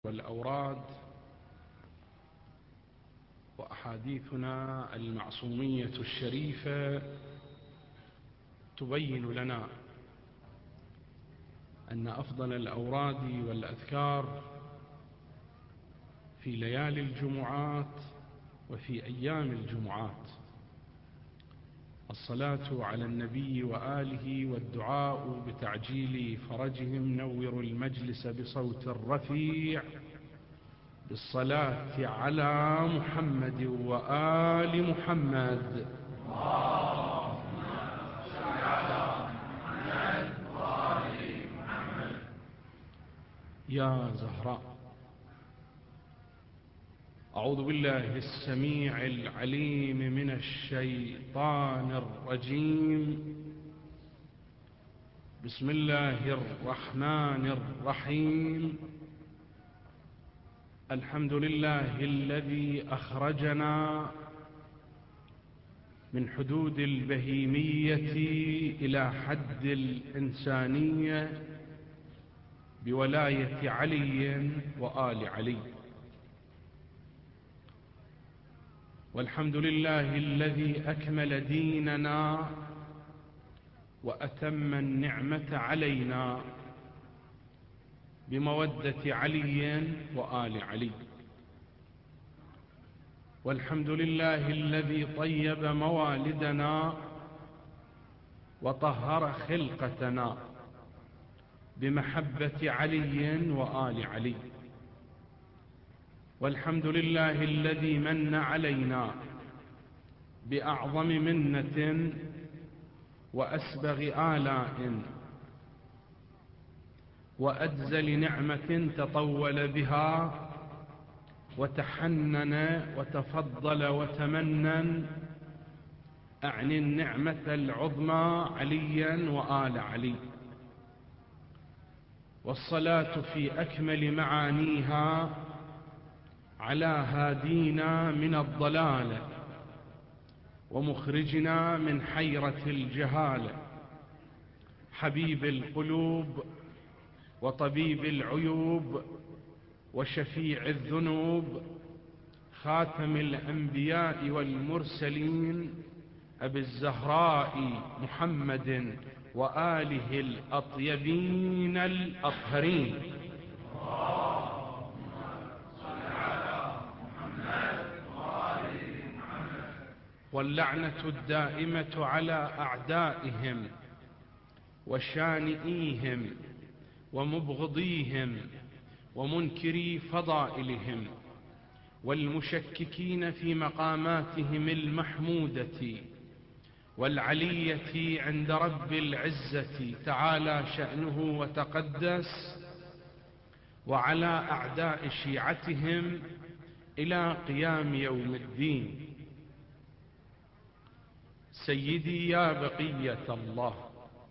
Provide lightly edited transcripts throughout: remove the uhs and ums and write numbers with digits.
والأوراد وأحاديثنا المعصومية الشريفة تبين لنا أن أفضل الأوراد والأذكار في ليالي الجمعات وفي أيام الجمعات الصلاة على النبي وآله والدعاء بتعجيل فرجهم. نور المجلس بصوت رفيع بالصلاة على محمد وآل محمد. اللهم صل على محمد وآل محمد. يا زهراء، أعوذ بالله السميع العليم من الشيطان الرجيم. بسم الله الرحمن الرحيم. الحمد لله الذي أخرجنا من حدود البهيمية إلى حد الإنسانية بولاية علي وآل علي. والحمد لله الذي أكمل ديننا وأتم النعمة علينا بمودة علي وآل علي. والحمد لله الذي طيب موالدنا وطهر خلقتنا بمحبة علي وآل علي. والحمد لله الذي من علينا بأعظم منة وأسبغ آلاء وأجزل نعمة تطول بها وتحنن وتفضل وتمنن. أعني النعمة العظمى عليا وآل علي. والصلاة في أكمل معانيها على هادينا من الضلال ومخرجنا من حيرة الجهالة، حبيب القلوب وطبيب العيوب وشفيع الذنوب، خاتم الأنبياء والمرسلين، أبي الزهراء محمد وآله الأطيبين الأطهرين. واللعنة الدائمة على أعدائهم وشانئيهم ومبغضيهم ومنكري فضائلهم والمشككين في مقاماتهم المحمودة والعلية عند رب العزة تعالى شأنه وتقدس، وعلى أعداء شيعتهم إلى قيام يوم الدين. سيدي يا بقية الله،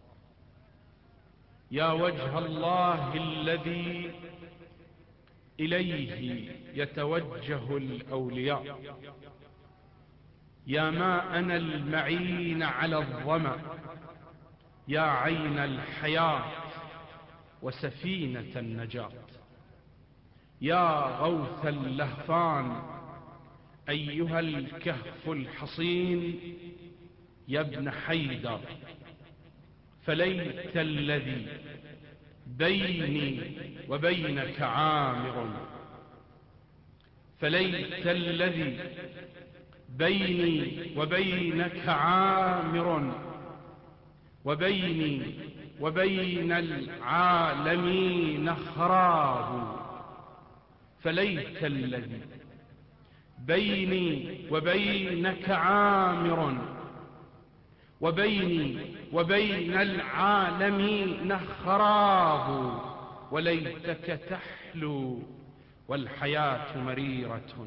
يا وجه الله الذي إليه يتوجه الأولياء، يا ماءنا المعين على الظمأ، يا عين الحياة وسفينة النجاة، يا غوث اللهفان، أيها الكهف الحصين، يا ابن حيدر. فليت الذي بيني وبينك عامر، فليت الذي بيني وبينك عامر، وبيني وبين العالمين خراب. فليت الذي بيني وبينك عامر، وبيني وبين العالمين خراب. وليتك تحلو والحياة مريرة،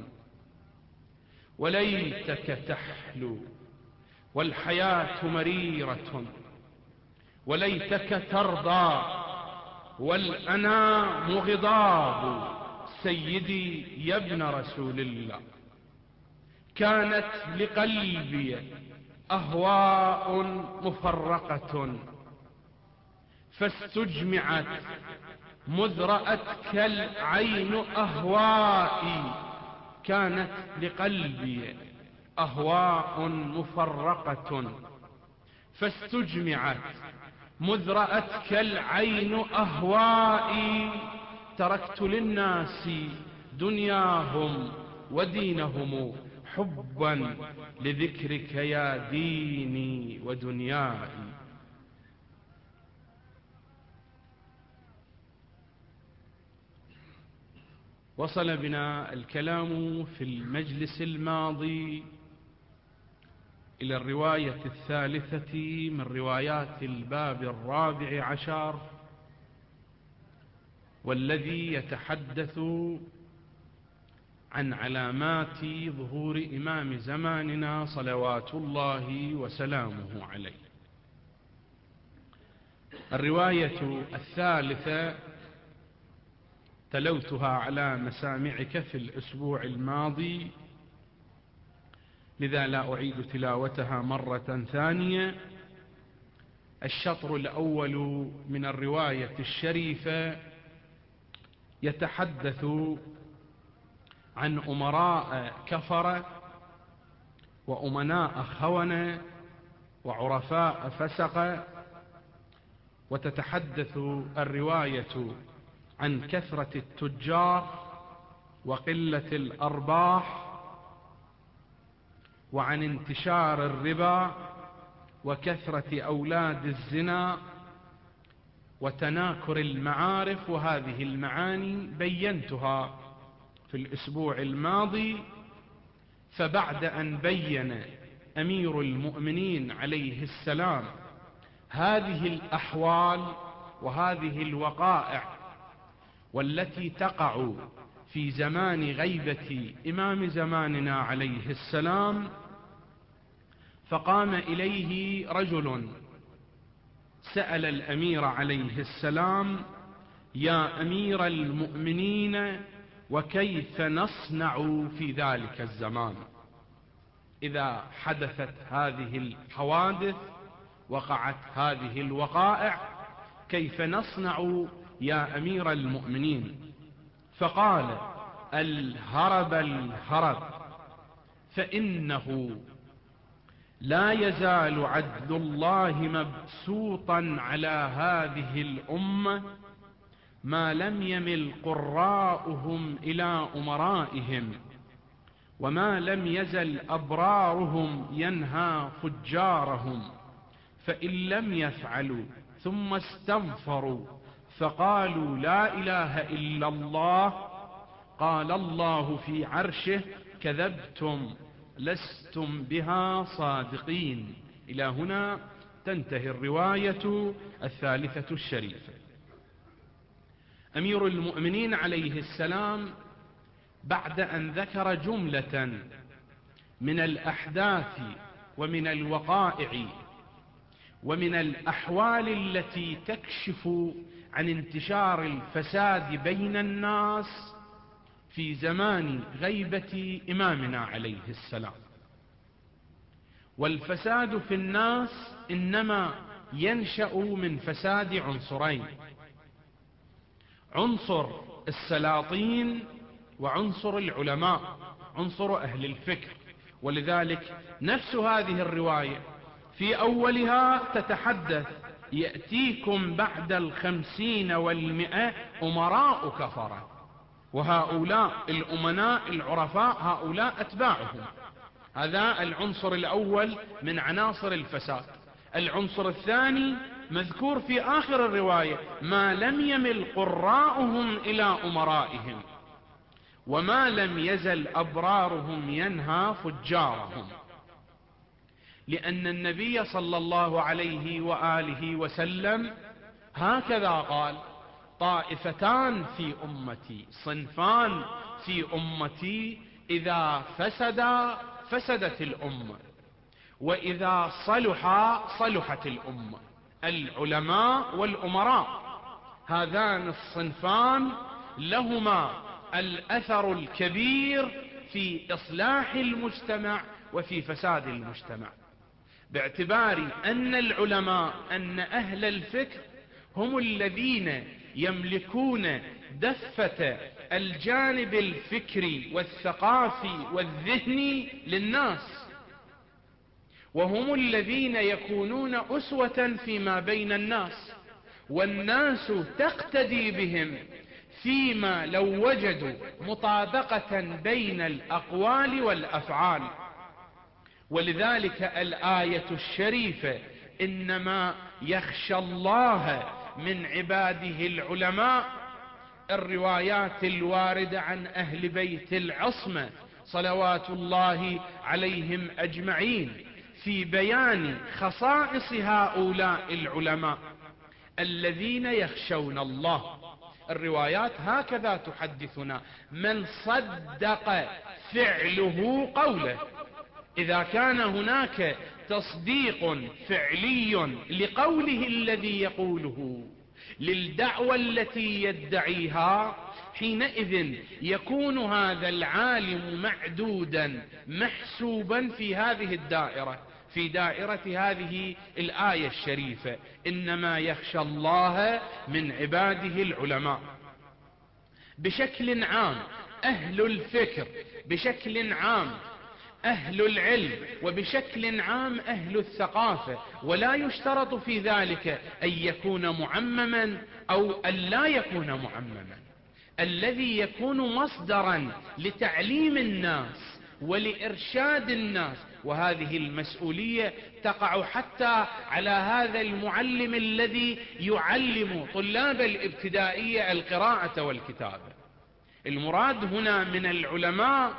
وليتك تحلو والحياة مريرة، وليتك ترضى والأنام غضاب. سيدي يا ابن رسول الله، كانت لقلبي أهواء مفرقة فاستجمعت مذ رأتك العين أهوائي، كانت لقلبي أهواء مفرقة فاستجمعت. مذ رأتك العين أهوائي، تركت للناس دنياهم ودينهم حبا لذكرك يا ديني ودنياي. وصل بنا الكلام في المجلس الماضي إلى الرواية الثالثة من روايات الباب الرابع عشر، والذي يتحدث عن علامات ظهور إمام زماننا صلوات الله وسلامه عليه. الرواية الثالثة تلوتها على مسامعك في الأسبوع الماضي، لذا لا أعيد تلاوتها مرة ثانية. الشطر الأول من الرواية الشريفة يتحدث عن أمراء كفرة وأمناء خونة وعرفاء فسقة، وتتحدث الرواية عن كثرة التجار وقلة الأرباح، وعن انتشار الربا وكثرة أولاد الزنا وتناكر المعارف. وهذه المعاني بينتها في الأسبوع الماضي. فبعد أن بين أمير المؤمنين عليه السلام هذه الأحوال وهذه الوقائع والتي تقع في زمان غيبة إمام زماننا عليه السلام، فقام إليه رجل سأل الأمير عليه السلام: يا أمير المؤمنين، وكيف نصنع في ذلك الزمان إذا حدثت هذه الحوادث، وقعت هذه الوقائع، كيف نصنع يا أمير المؤمنين؟ فقال: الهرب الهرب، فإنه لا يزال عدل الله مبسوطا على هذه الأمة ما لم يمل قراؤهم إلى أمرائهم، وما لم يزل أبرارهم ينهى فجارهم. فإن لم يفعلوا ثم استغفروا فقالوا لا إله إلا الله، قال الله في عرشه: كذبتم لستم بها صادقين. إلى هنا تنتهي الرواية الثالثة الشريفة. أمير المؤمنين عليه السلام بعد أن ذكر جملة من الأحداث ومن الوقائع ومن الأحوال التي تكشف عن انتشار الفساد بين الناس في زمان غيبة إمامنا عليه السلام. والفساد في الناس إنما ينشأ من فساد عنصرين: عنصر السلاطين وعنصر العلماء، عنصر أهل الفكر. ولذلك نفس هذه الرواية في أولها تتحدث: يأتيكم بعد 50 و100 أمراء كفرة، وهؤلاء الأمناء العرفاء هؤلاء أتباعهم. هذا العنصر الأول من عناصر الفساد. العنصر الثاني مذكور في آخر الرواية: ما لم يمل قراؤهم إلى أمرائهم، وما لم يزل أبرارهم ينهى فجارهم. لأن النبي صلى الله عليه وآله وسلم هكذا قال: طائفتان في أمتي، صنفان في أمتي، إذا فسدا فسدت الأمة، وإذا صلحا صلحت الأمة: العلماء والأمراء. هذان الصنفان لهما الأثر الكبير في إصلاح المجتمع وفي فساد المجتمع، باعتبار أن العلماء، أن أهل الفكر هم الذين يملكون دفة الجانب الفكري والثقافي والذهني للناس، وهم الذين يكونون أسوة فيما بين الناس، والناس تقتدي بهم فيما لو وجدوا مطابقة بين الأقوال والأفعال. ولذلك الآية الشريفة إنما يخشى الله من عباده العلماء، الروايات الواردة عن أهل بيت العصمة صلوات الله عليهم أجمعين في بيان خصائص هؤلاء العلماء الذين يخشون الله. الروايات هكذا تحدثنا: من صدق فعله قوله. إذا كان هناك تصديق فعلي لقوله الذي يقوله للدعوة التي يدعيها، حينئذ يكون هذا العالم معدودا محسوبا في هذه الدائرة، في دائرة هذه الآية الشريفة: إنما يخشى الله من عباده العلماء. بشكل عام أهل الفكر، بشكل عام أهل العلم، وبشكل عام أهل الثقافة، ولا يشترط في ذلك أن يكون معمما أو أن لا يكون معمما. الذي يكون مصدرا لتعليم الناس ولإرشاد الناس، وهذه المسؤولية تقع حتى على هذا المعلم الذي يعلم طلاب الابتدائية القراءة والكتابة. المراد هنا من العلماء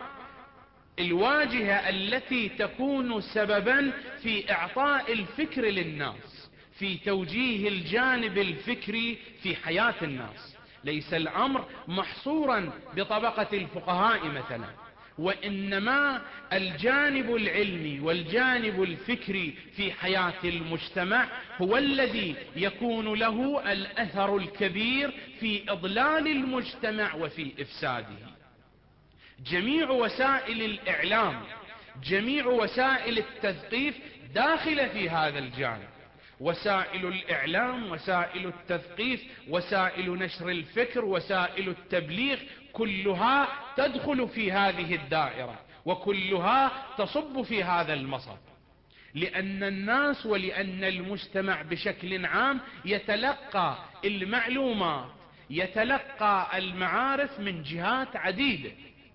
الواجهة التي تكون سببا في إعطاء الفكر للناس، في توجيه الجانب الفكري في حياة الناس. ليس الأمر محصورا بطبقة الفقهاء مثلا، وإنما الجانب العلمي والجانب الفكري في حياة المجتمع هو الذي يكون له الأثر الكبير في إضلال المجتمع وفي إفساده. جميع وسائل الإعلام، جميع وسائل التثقيف داخلة في هذا الجانب. وسائل الإعلام، وسائل التثقيف، وسائل نشر الفكر، وسائل التبليغ، كلها تدخل في هذه الدائرة، وكلها تصب في هذا المصب، لأن الناس ولأن المجتمع بشكل عام يتلقى المعلومات، يتلقى المعارف من جهات عديدة: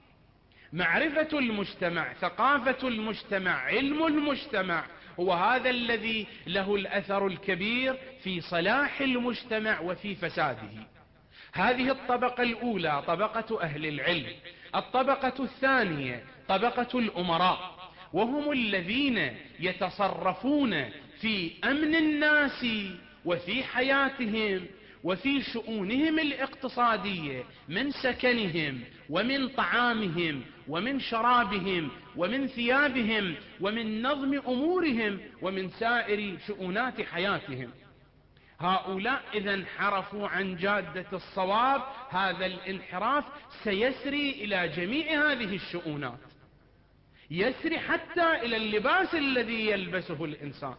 معرفة المجتمع، ثقافة المجتمع، علم المجتمع، هو هذا الذي له الأثر الكبير في صلاح المجتمع وفي فساده. هذه الطبقة الأولى طبقة أهل العلم. الطبقة الثانية طبقة الأمراء، وهم الذين يتصرفون في أمن الناس وفي حياتهم وفي شؤونهم الاقتصادية، من سكنهم ومن طعامهم ومن شرابهم ومن ثيابهم ومن نظم أمورهم ومن سائر شؤونات حياتهم. هؤلاء إذا انحرفوا عن جادة الصواب، هذا الانحراف سيسري إلى جميع هذه الشؤونات، يسري حتى إلى اللباس الذي يلبسه الإنسان.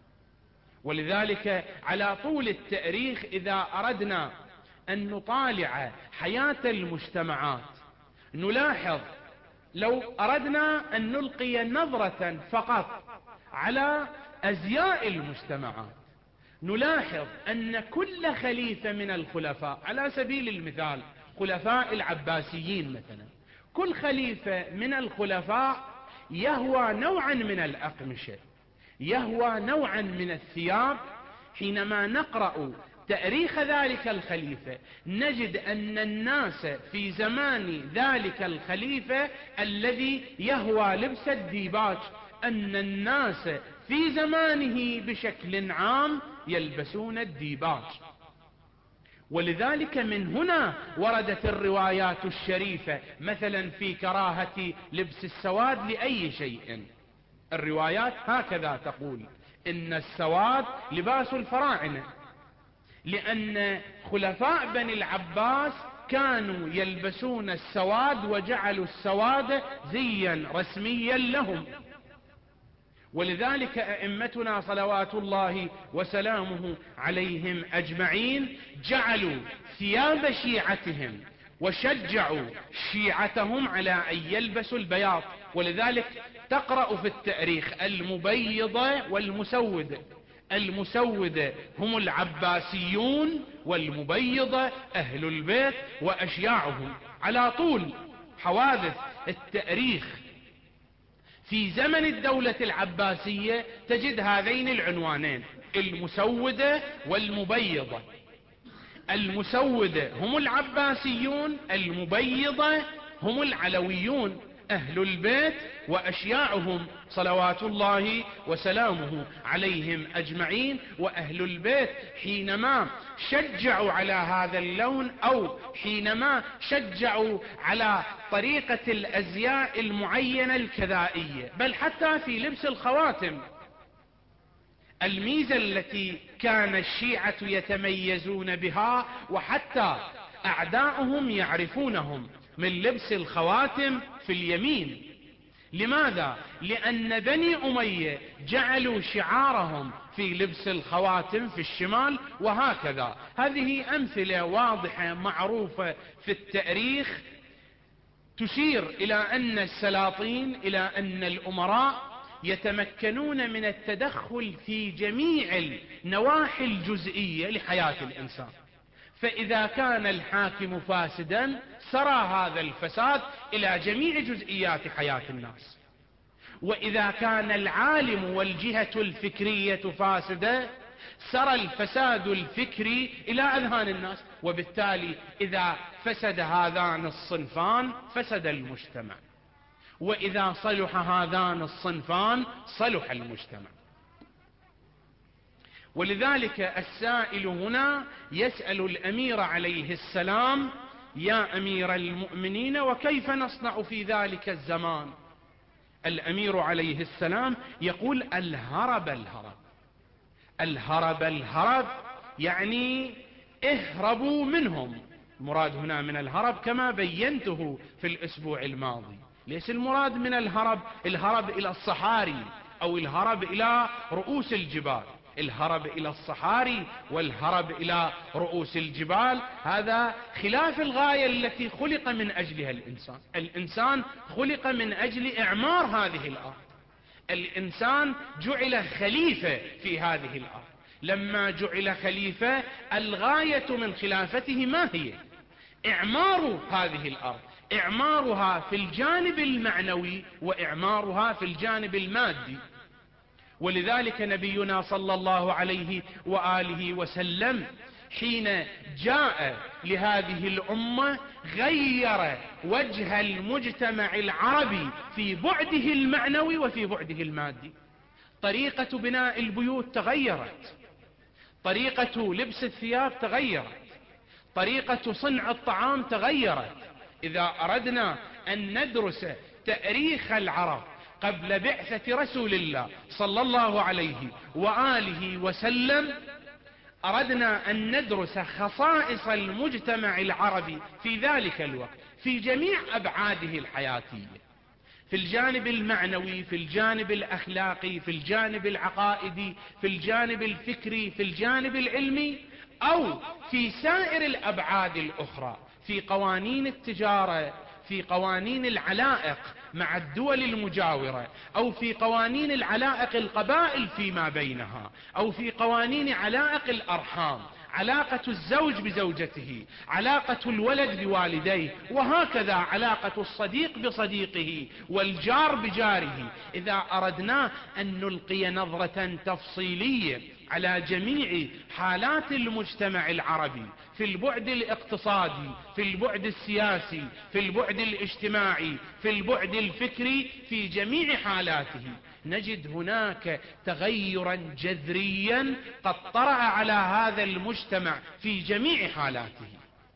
ولذلك على طول التاريخ إذا أردنا أن نطالع حياة المجتمعات نلاحظ، لو أردنا أن نلقي نظرة فقط على أزياء المجتمعات، نلاحظ أن كل خليفة من الخلفاء، على سبيل المثال خلفاء العباسيين مثلا، كل خليفة من الخلفاء يهوى نوعا من الأقمشة، يهوى نوعا من الثياب. حينما نقرأ تاريخ ذلك الخليفة نجد أن الناس في زمان ذلك الخليفة الذي يهوى لبس الديباج، أن الناس في زمانه بشكل عام يلبسون الديباج. ولذلك من هنا وردت الروايات الشريفة مثلا في كراهة لبس السواد لأي شيء. الروايات هكذا تقول: إن السواد لباس الفراعنة، لأن خلفاء بني العباس كانوا يلبسون السواد وجعلوا السواد زيا رسميا لهم. ولذلك أئمتنا صلوات الله وسلامه عليهم أجمعين جعلوا ثياب شيعتهم وشجعوا شيعتهم على أن يلبسوا البياض. ولذلك تقرأ في التاريخ المبيضة والمسودة. المسودة هم العباسيون، والمبيضة أهل البيت وأشياعهم. على طول حوادث التاريخ في زمن الدولة العباسية تجد هذين العنوانين: المسودة والمبيضة. المسودة هم العباسيون، المبيضة هم العلويون أهل البيت وأشياعهم صلوات الله وسلامه عليهم أجمعين. وأهل البيت حينما شجعوا على هذا اللون، أو حينما شجعوا على طريقة الأزياء المعينة الكذائية، بل حتى في لبس الخواتم، الميزة التي كان الشيعة يتميزون بها وحتى أعداؤهم يعرفونهم من لبس الخواتم في اليمين. لماذا؟ لأن بني أمية جعلوا شعارهم في لبس الخواتم في الشمال، وهكذا. هذه أمثلة واضحة معروفة في التاريخ تشير إلى أن السلاطين، إلى أن الأمراء يتمكنون من التدخل في جميع النواحي الجزئية لحياة الإنسان. فإذا كان الحاكم فاسدا سرى هذا الفساد إلى جميع جزئيات حياة الناس، وإذا كان العالم والجهة الفكرية فاسدة سرى الفساد الفكري إلى أذهان الناس. وبالتالي إذا فسد هذان الصنفان فسد المجتمع، وإذا صلح هذان الصنفان صلح المجتمع. ولذلك السائل هنا يسأل الأمير عليه السلام: يا أمير المؤمنين، وكيف نصنع في ذلك الزمان؟ الأمير عليه السلام يقول: الهرب الهرب. الهرب الهرب يعني اهربوا منهم. المراد هنا من الهرب كما بينته في الأسبوع الماضي، ليس المراد من الهرب إلى الصحاري أو الهرب إلى رؤوس الجبال. الهرب إلى الصحاري والهرب إلى رؤوس الجبال هذا خلاف الغاية التي خلق من أجلها الإنسان. الإنسان خلق من أجل إعمار هذه الأرض. الإنسان جعل خليفة في هذه الأرض. لما جعل خليفة الغاية من خلافته ما هي؟ إعمار هذه الأرض، إعمارها في الجانب المعنوي وإعمارها في الجانب المادي. ولذلك نبينا صلى الله عليه وآله وسلم حين جاء لهذه الأمة غير وجه المجتمع العربي في بعده المعنوي وفي بعده المادي. طريقة بناء البيوت تغيرت، طريقة لبس الثياب تغيرت، طريقة صنع الطعام تغيرت. إذا أردنا أن ندرس تاريخ العرب قبل بعثة رسول الله صلى الله عليه وآله وسلم، أردنا أن ندرس خصائص المجتمع العربي في ذلك الوقت في جميع أبعاده الحياتية، في الجانب المعنوي، في الجانب الأخلاقي، في الجانب العقائدي، في الجانب الفكري، في الجانب العلمي، أو في سائر الأبعاد الأخرى، في قوانين التجارة، في قوانين العلائق مع الدول المجاورة، أو في قوانين العلائق القبائل فيما بينها، أو في قوانين علائق الأرحام، علاقة الزوج بزوجته، علاقة الولد بوالديه، وهكذا علاقة الصديق بصديقه والجار بجاره. إذا أردنا أن نلقي نظرة تفصيلية على جميع حالات المجتمع العربي في البعد الاقتصادي، في البعد السياسي، في البعد الاجتماعي، في البعد الفكري، في جميع حالاته نجد هناك تغيرا جذريا قد طرأ على هذا المجتمع في جميع حالاته.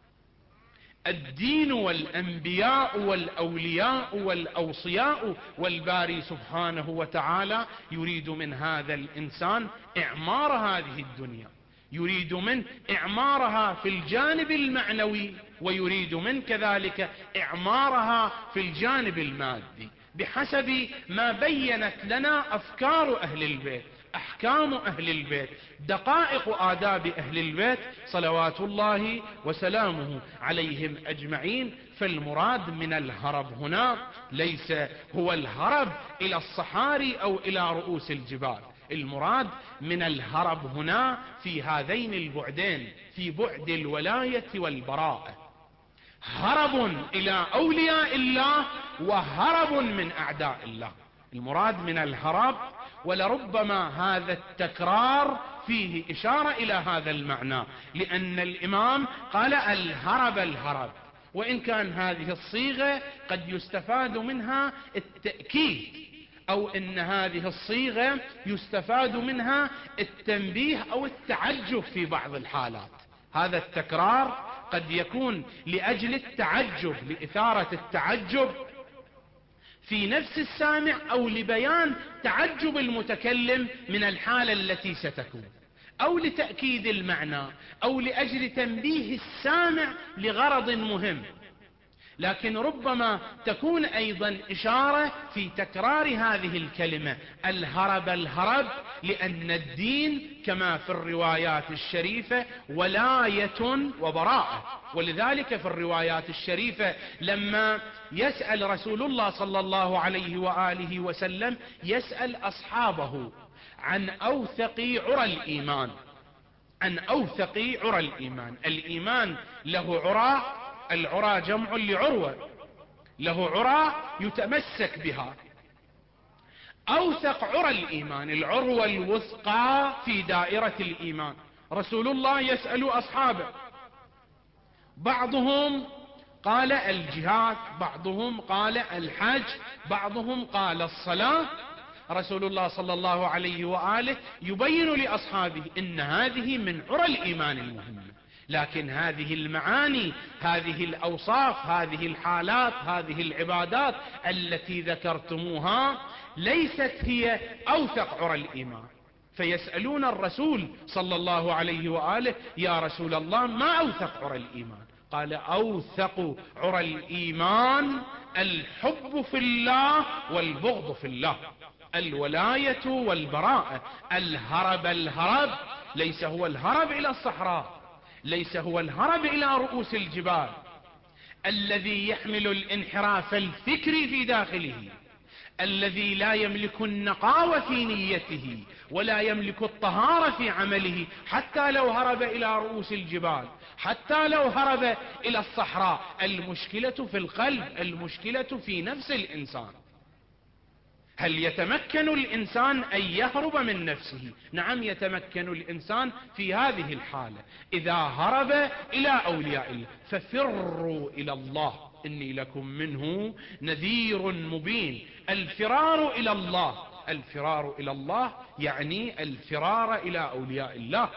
الدين والأنبياء والأولياء والأوصياء، والباري سبحانه وتعالى يريد من هذا الإنسان إعمار هذه الدنيا، يريد من إعمارها في الجانب المعنوي، ويريد من كذلك إعمارها في الجانب المادي. بحسب ما بينت لنا أفكار أهل البيت، أحكام أهل البيت، دقائق آداب أهل البيت صلوات الله وسلامه عليهم أجمعين. فالمراد من الهرب هنا ليس هو الهرب إلى الصحاري أو إلى رؤوس الجبال، المراد من الهرب هنا في هذين البعدين، في بعد الولاية والبراءة، هرب إلى أولياء الله وهرب من أعداء الله. المراد من الهرب، ولربما هذا التكرار فيه إشارة إلى هذا المعنى، لأن الإمام قال الهرب الهرب، وإن كان هذه الصيغة قد يستفاد منها التأكيد، أو إن هذه الصيغة يستفاد منها التنبيه أو التعجب في بعض الحالات. هذا التكرار قد يكون لأجل التعجب، لإثارة التعجب في نفس السامع، أو لبيان تعجب المتكلم من الحالة التي ستكون، أو لتأكيد المعنى، أو لأجل تنبيه السامع لغرض مهم. لكن ربما تكون أيضا إشارة في تكرار هذه الكلمة الهرب الهرب، لأن الدين كما في الروايات الشريفة ولاية وبراءة. ولذلك في الروايات الشريفة لما يسأل رسول الله صلى الله عليه وآله وسلم، يسأل أصحابه عن أوثق عرى الإيمان، عن أوثق عرى الإيمان. الإيمان له عرى، العرى جمع لعروة، له عرى يتمسك بها. أوثق عرى الإيمان، العروة الوثقى في دائرة الإيمان. رسول الله يسأل أصحابه، بعضهم قال الجهاد، بعضهم قال الحج، بعضهم قال الصلاة. رسول الله صلى الله عليه وآله يبين لأصحابه إن هذه من عرى الإيمان المهمة، لكن هذه المعاني، هذه الأوصاف، هذه الحالات، هذه العبادات التي ذكرتموها ليست هي أوثق عرى الإيمان. فيسألون الرسول صلى الله عليه وآله يا رسول الله ما أوثق عرى الإيمان؟ قال أوثق عرى الإيمان الحب في الله والبغض في الله، الولاية والبراءة. الهرب الهرب ليس هو الهرب إلى الصحراء، ليس هو الهرب إلى رؤوس الجبال الذي يحمل الانحراف الفكري في داخله، الذي لا يملك النقاوة في نيته ولا يملك الطهارة في عمله، حتى لو هرب إلى رؤوس الجبال، حتى لو هرب إلى الصحراء. المشكلة في القلب، المشكلة في نفس الإنسان. هل يتمكن الإنسان أن يهرب من نفسه؟ نعم يتمكن الإنسان في هذه الحالة إذا هرب إلى أولياء الله. ففروا إلى الله إني لكم منه نذير مبين. الفرار إلى الله، الفرار إلى الله يعني الفرار إلى أولياء الله.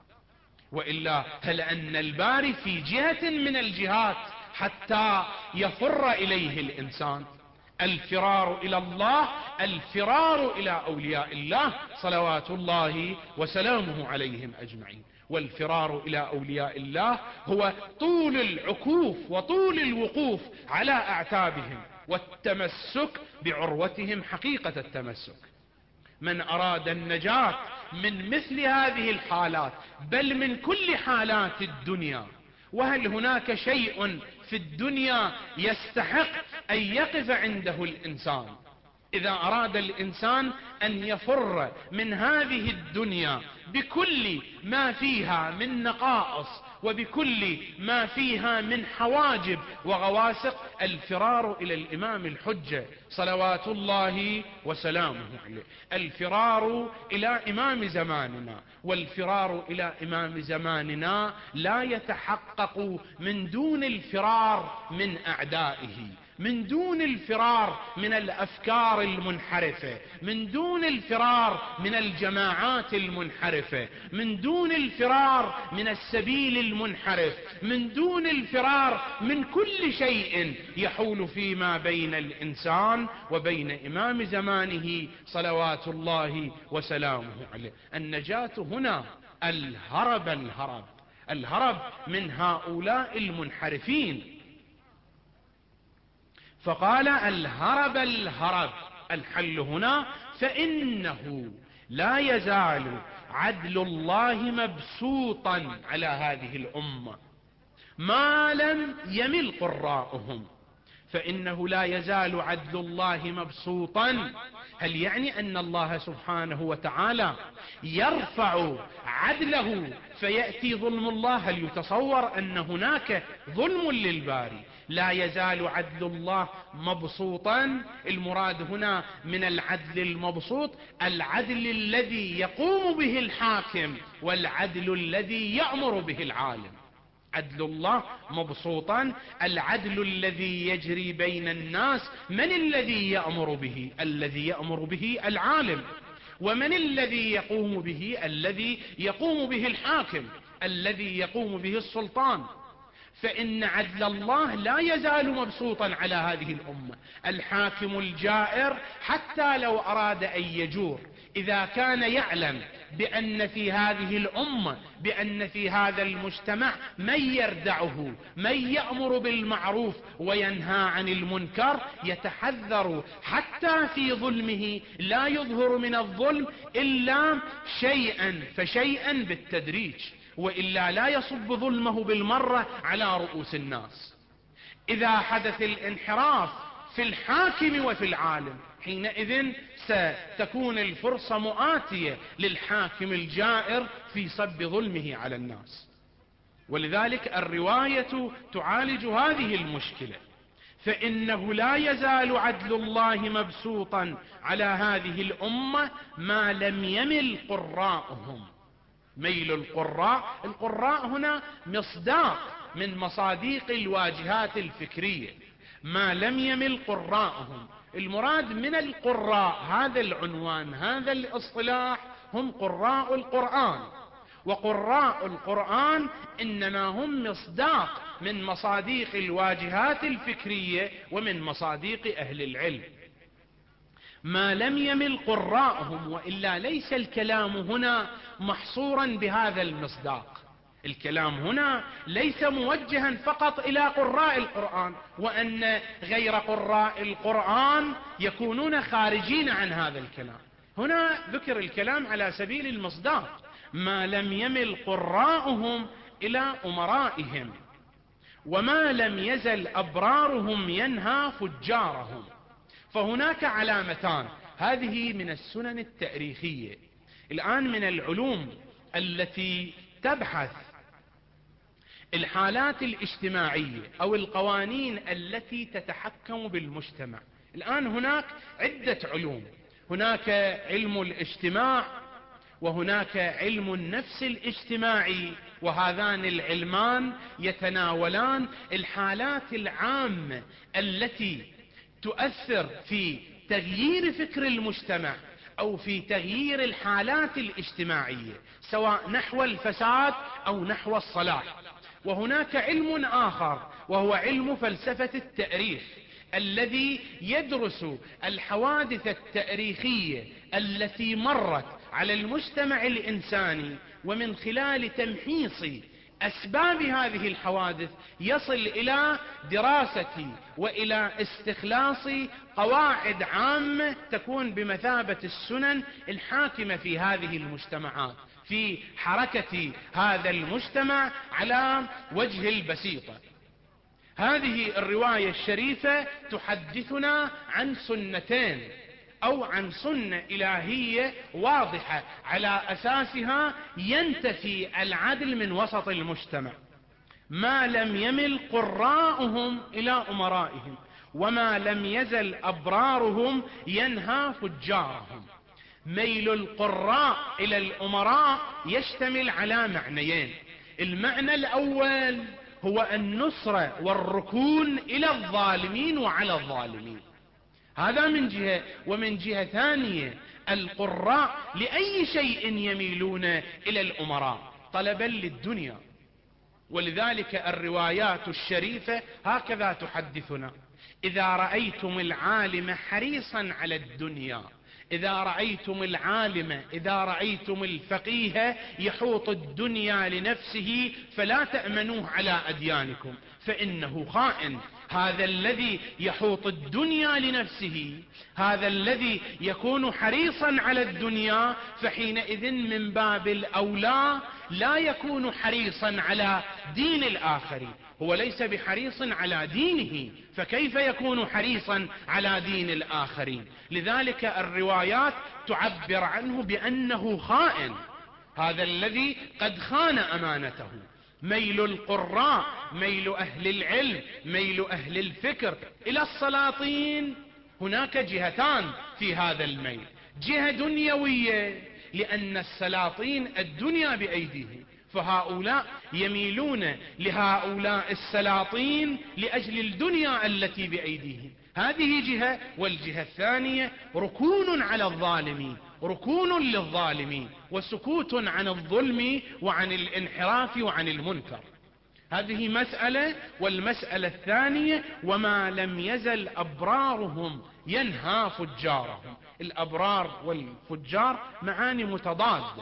وإلا هل أن الباري في جهة من الجهات حتى يفر إليه الإنسان؟ الفرار إلى الله، الفرار إلى أولياء الله صلوات الله وسلامه عليهم أجمعين. والفرار إلى أولياء الله هو طول العكوف وطول الوقوف على أعتابهم والتمسك بعروتهم حقيقة التمسك. من أراد النجاة من مثل هذه الحالات، بل من كل حالات الدنيا، وهل هناك شيء في الدنيا يستحق أن يقف عنده الإنسان؟ إذا أراد الإنسان أن يفر من هذه الدنيا بكل ما فيها من نقائص وبكل ما فيها من حواجب وغواسق، الفرار إلى الإمام الحجة صلوات الله وسلامه عليه، الفرار إلى إمام زماننا. والفرار إلى إمام زماننا لا يتحقق من دون الفرار من أعدائه، من دون الفرار من الأفكار المنحرفة، من دون الفرار من الجماعات المنحرفة، من دون الفرار من السبيل المنحرف، من دون الفرار من كل شيء يحول فيما بين الإنسان وبين إمام زمانه صلوات الله وسلامه عليه. النجاة هنا الهرب الهرب، الهرب من هؤلاء المنحرفين. فقال الهرب الحل هنا، فإنه لا يزال عدل الله مبسوطا على هذه الأمة ما لم يمل قراءهم. فإنه لا يزال عدل الله مبسوطا، هل يعني أن الله سبحانه وتعالى يرفع عدله فيأتي ظلم الله؟ هل يتصور أن هناك ظلم للباري؟ لا يزال عدل الله مبسوطا، المراد هنا من العدل المبسوط العدل الذي يقوم به الحاكم والعدل الذي يأمر به العالم. عدل الله مبسوطا، العدل الذي يجري بين الناس من الذي يأمر به؟ الذي يأمر به العالم. ومن الذي يقوم به؟ الذي يقوم به الحاكم، الذي يقوم به السلطان. فإن عدل الله لا يزال مبسوطا على هذه الأمة. الحاكم الجائر حتى لو أراد أن يجور، إذا كان يعلم بأن في هذه الأمة، بأن في هذا المجتمع من يردعه، من يأمر بالمعروف وينهى عن المنكر، يتحذر حتى في ظلمه، لا يظهر من الظلم إلا شيئا فشيئا بالتدريج، وإلا لا يصب ظلمه بالمرة على رؤوس الناس. إذا حدث الانحراف في الحاكم وفي العالم، حينئذ ستكون الفرصة مؤاتية للحاكم الجائر في صب ظلمه على الناس. ولذلك الرواية تعالج هذه المشكلة، فإنه لا يزال عدل الله مبسوطا على هذه الأمة ما لم يمل قراءهم. ميل القراء هنا مصداق من مصاديق الواجهات الفكرية. ما لم يمل قراءهم، المراد من القراء هذا العنوان، هذا الاصطلاح، هم قراء القرآن. وقراء القرآن إنما هم مصداق من مصاديق الواجهات الفكرية ومن مصاديق أهل العلم. ما لم يمل قراءهم، وإلا ليس الكلام هنا محصورا بهذا المصداق. الكلام هنا ليس موجها فقط إلى قراء القرآن، وأن غير قراء القرآن يكونون خارجين عن هذا الكلام. هنا ذكر الكلام على سبيل المصداق. ما لم يمل قراءهم إلى أمرائهم، وما لم يزل أبرارهم ينهى فجارهم. فهناك علامتان، هذه من السنن التاريخية. الآن من العلوم التي تبحث الحالات الاجتماعية أو القوانين التي تتحكم بالمجتمع، الآن هناك عدة علوم. هناك علم الاجتماع، وهناك علم النفس الاجتماعي، وهذان العلمان يتناولان الحالات العامة التي تؤثر في تغيير فكر المجتمع أو في تغيير الحالات الاجتماعية، سواء نحو الفساد أو نحو الصلاح. وهناك علم آخر وهو علم فلسفة التاريخ، الذي يدرس الحوادث التاريخية التي مرت على المجتمع الإنساني، ومن خلال تمحيص أسباب هذه الحوادث يصل إلى دراسة وإلى استخلاص قواعد عامة تكون بمثابة السنن الحاكمة في هذه المجتمعات، في حركة هذا المجتمع على وجه البسيطة. هذه الرواية الشريفة تحدثنا عن سنتين أو عن سنة إلهية واضحة على أساسها ينتفي العدل من وسط المجتمع. ما لم يمل قراءهم إلى أمرائهم، وما لم يزل أبرارهم ينهى فجارهم. ميل القراء إلى الأمراء يشتمل على معنيين. المعنى الأول هو النصرة والركون إلى الظالمين وعلى الظالمين، هذا من جهة. ومن جهة ثانية القراء لأي شيء يميلون إلى الأمراء؟ طلبا للدنيا. ولذلك الروايات الشريفة هكذا تحدثنا: إذا رأيتم العالم حريصا على الدنيا، إذا رأيتم العالم، إذا رأيتم الفقيه يحوط الدنيا لنفسه، فلا تأمنوه على أديانكم، فإنه خائن. هذا الذي يحوط الدنيا لنفسه، هذا الذي يكون حريصا على الدنيا، فحينئذ من باب الأولى لا يكون حريصا على دين الآخرين. هو ليس بحريص على دينه، فكيف يكون حريصا على دين الآخرين؟ لذلك الروايات تعبر عنه بأنه خائن، هذا الذي قد خان أمانته. ميل القراء، ميل أهل العلم، ميل أهل الفكر إلى السلاطين، هناك جهتان في هذا الميل: جهة دنيوية لأن السلاطين الدنيا بأيديهم، فهؤلاء يميلون لهؤلاء السلاطين لأجل الدنيا التي بأيديهم، هذه جهة. والجهة الثانية ركون على الظالمين، ركون للظالمين وسكوت عن الظلم وعن الانحراف وعن المنكر. هذه مسألة. والمسألة الثانية: وما لم يزل أبرارهم ينهى فجارهم. الأبرار والفجار معاني متضادة.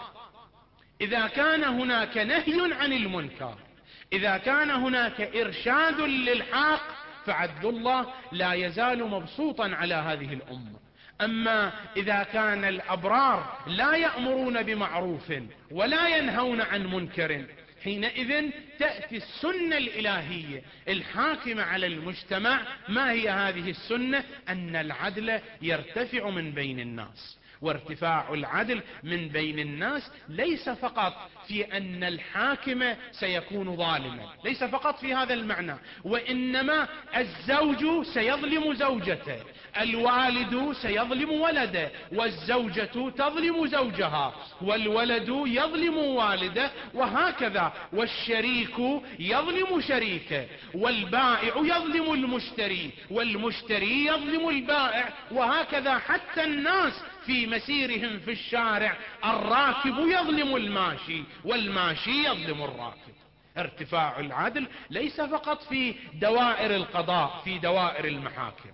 إذا كان هناك نهي عن المنكر، إذا كان هناك إرشاد للحق، فعدل الله لا يزال مبسوطا على هذه الأمة. أما إذا كان الأبرار لا يأمرون بمعروف ولا ينهون عن منكر، حينئذ تأتي السنة الإلهية الحاكمة على المجتمع. ما هي هذه السنة؟ أن العدل يرتفع من بين الناس. وارتفاع العدل من بين الناس ليس فقط في أن الحاكم سيكون ظالما، ليس فقط في هذا المعنى، وإنما الزوج سيظلم زوجته، الوالد سيظلم ولده، والزوجة تظلم زوجها، والولد يظلم والده، وهكذا. والشريك يظلم شريكه، والبائع يظلم المشتري، والمشتري يظلم البائع، وهكذا. حتى الناس في مسيرهم في الشارع، الراكب يظلم الماشي، والماشي يظلم الراكب. ارتفاع العدل ليس فقط في دوائر القضاء، في دوائر المحاكم.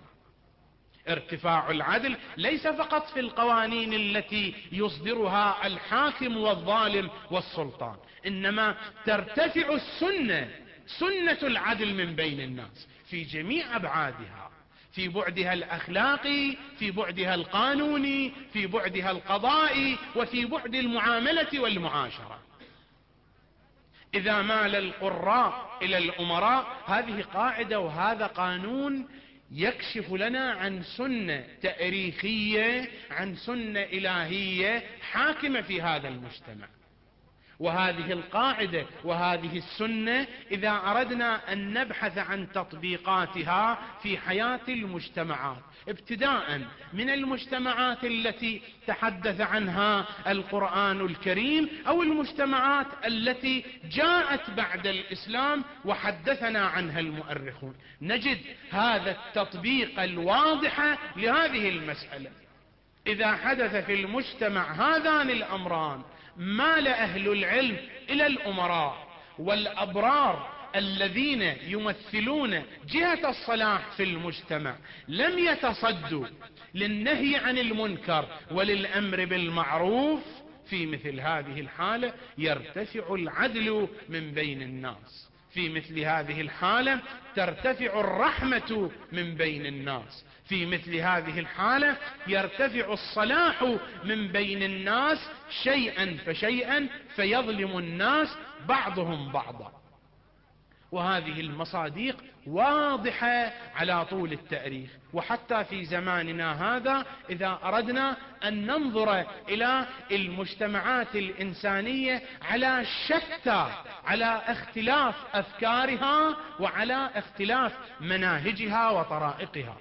ارتفاع العدل ليس فقط في القوانين التي يصدرها الحاكم والظالم والسلطان، إنما ترتفع السنة، سنة العدل من بين الناس في جميع أبعادها، في بعدها الأخلاقي، في بعدها القانوني، في بعدها القضائي، وفي بعد المعاملة والمعاشرة. إذا مال القراء إلى الأمراء، هذه قاعدة وهذا قانون يكشف لنا عن سنة تاريخية، عن سنة إلهية حاكمة في هذا المجتمع. وهذه القاعدة وهذه السنة إذا أردنا أن نبحث عن تطبيقاتها في حياة المجتمعات، ابتداء من المجتمعات التي تحدث عنها القرآن الكريم، أو المجتمعات التي جاءت بعد الإسلام وحدثنا عنها المؤرخون، نجد هذا التطبيق الواضح لهذه المسألة. إذا حدث في المجتمع هذان الأمران، مال أهل العلم إلى الأمراء والأبرار الذين يمثلون جهة الصلاح في المجتمع، لم يتصدوا للنهي عن المنكر وللأمر بالمعروف، في مثل هذه الحالة يرتفع العدل من بين الناس. في مثل هذه الحالة ترتفع الرحمة من بين الناس. في مثل هذه الحالة يرتفع الصلاح من بين الناس شيئا فشيئا، فيظلم الناس بعضهم بعضا. وهذه المصادق واضحة على طول التاريخ، وحتى في زماننا هذا إذا أردنا أن ننظر إلى المجتمعات الإنسانية على شتى، على اختلاف أفكارها وعلى اختلاف مناهجها وطرائقها.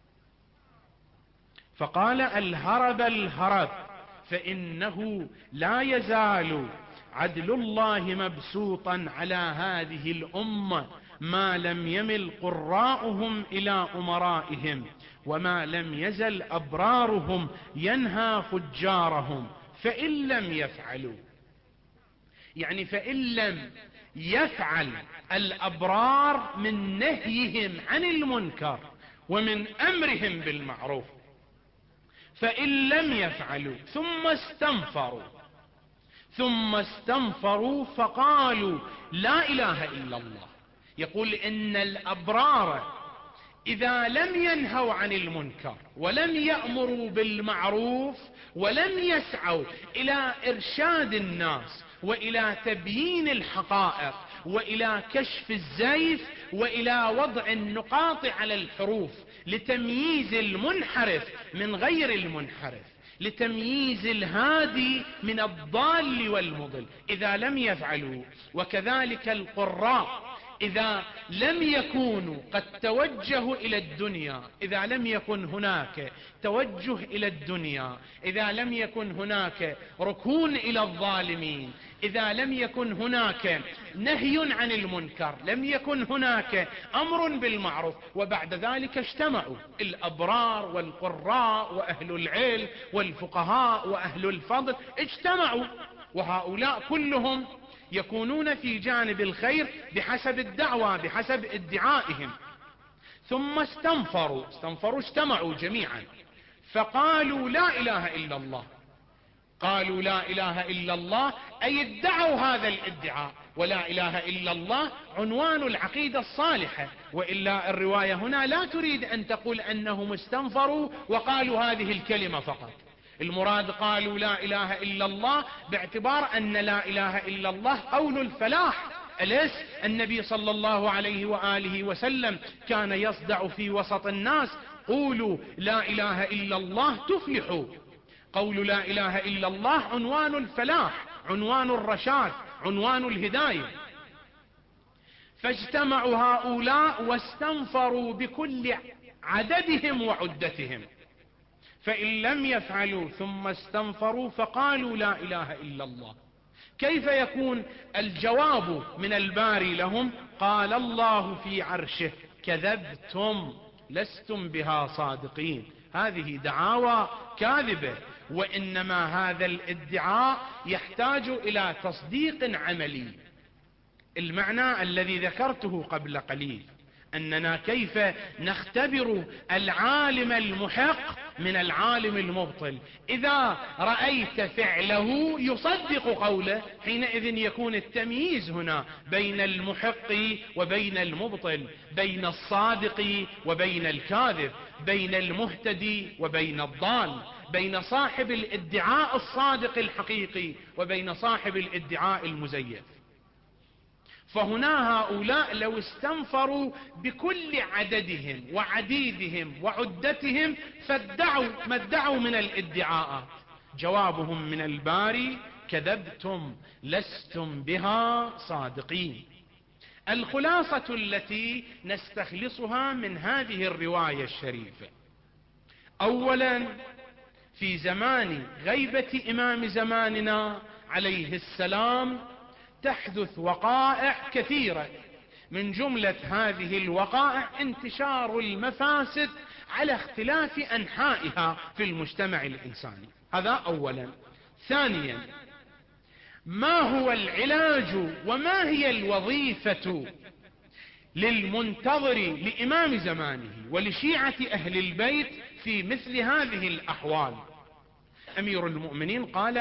فقال: الهرب الهرب، فإنه لا يزال عدل الله مبسوطا على هذه الأمة ما لم يمل قراؤهم إلى أمرائهم، وما لم يزل أبرارهم ينهى فجارهم، فإن لم يفعلوا، يعني فإن لم يفعل الأبرار من نهيهم عن المنكر ومن أمرهم بالمعروف، فإن لم يفعلوا ثم استنفروا فقالوا لا إله إلا الله. يقول إن الأبرار إذا لم ينهوا عن المنكر ولم يأمروا بالمعروف ولم يسعوا إلى إرشاد الناس وإلى تبيين الحقائق وإلى كشف الزيف وإلى وضع النقاط على الحروف لتمييز المنحرف من غير المنحرف، لتمييز الهادي من الضال والمضل، إذا لم يفعلوا، وكذلك القراء إذا لم يكونوا قد توجهوا إلى الدنيا، إذا لم يكن هناك توجه إلى الدنيا، إذا لم يكن هناك ركون إلى الظالمين، إذا لم يكن هناك نهي عن المنكر، لم يكن هناك أمر بالمعروف، وبعد ذلك اجتمعوا الأبرار والقراء وأهل العلم والفقهاء وأهل الفضل، اجتمعوا، وهؤلاء كلهم يكونون في جانب الخير بحسب الدعوة بحسب ادعائهم، ثم استنفروا اجتمعوا جميعا فقالوا لا إله إلا الله. قالوا لا إله إلا الله أي ادعوا هذا الادعاء، ولا إله إلا الله عنوان العقيدة الصالحة، وإلا الرواية هنا لا تريد أن تقول أنهم استنفروا وقالوا هذه الكلمة فقط، المراد قالوا لا إله إلا الله باعتبار أن لا إله إلا الله قول الفلاح. أليس النبي صلى الله عليه وآله وسلم كان يصدع في وسط الناس قولوا لا إله إلا الله تفلحوا؟ قول لا إله إلا الله عنوان الفلاح، عنوان الرشاد، عنوان الهداية. فاجتمعوا هؤلاء واستنفروا بكل عددهم وعدتهم، فإن لم يفعلوا ثم استنفروا فقالوا لا إله إلا الله، كيف يكون الجواب من الباري لهم؟ قال الله في عرشه كذبتم لستم بها صادقين. هذه دعاوى كاذبة، وإنما هذا الادعاء يحتاج إلى تصديق عملي. المعنى الذي ذكرته قبل قليل أننا كيف نختبر العالم المحق من العالم المبطل. إذا رأيت فعله يصدق قوله، حينئذ يكون التمييز هنا بين المحق وبين المبطل، بين الصادق وبين الكاذب، بين المهتدي وبين الضال، بين صاحب الادعاء الصادق الحقيقي وبين صاحب الادعاء المزيف. فهنا هؤلاء لو استنفروا بكل عددهم وعديدهم وعدتهم فادعوا ما ادعوا من الادعاءات، جوابهم من الباري كذبتم لستم بها صادقين. الخلاصة التي نستخلصها من هذه الرواية الشريفة: أولا، في زمان غيبة إمام زماننا عليه السلام تحدث وقائع كثيرة، من جملة هذه الوقائع انتشار المفاسد على اختلاف أنحائها في المجتمع الإنساني، هذا أولا. ثانيا، ما هو العلاج وما هي الوظيفة للمنتظر لإمام زمانه ولشيعة أهل البيت في مثل هذه الأحوال؟ أمير المؤمنين قال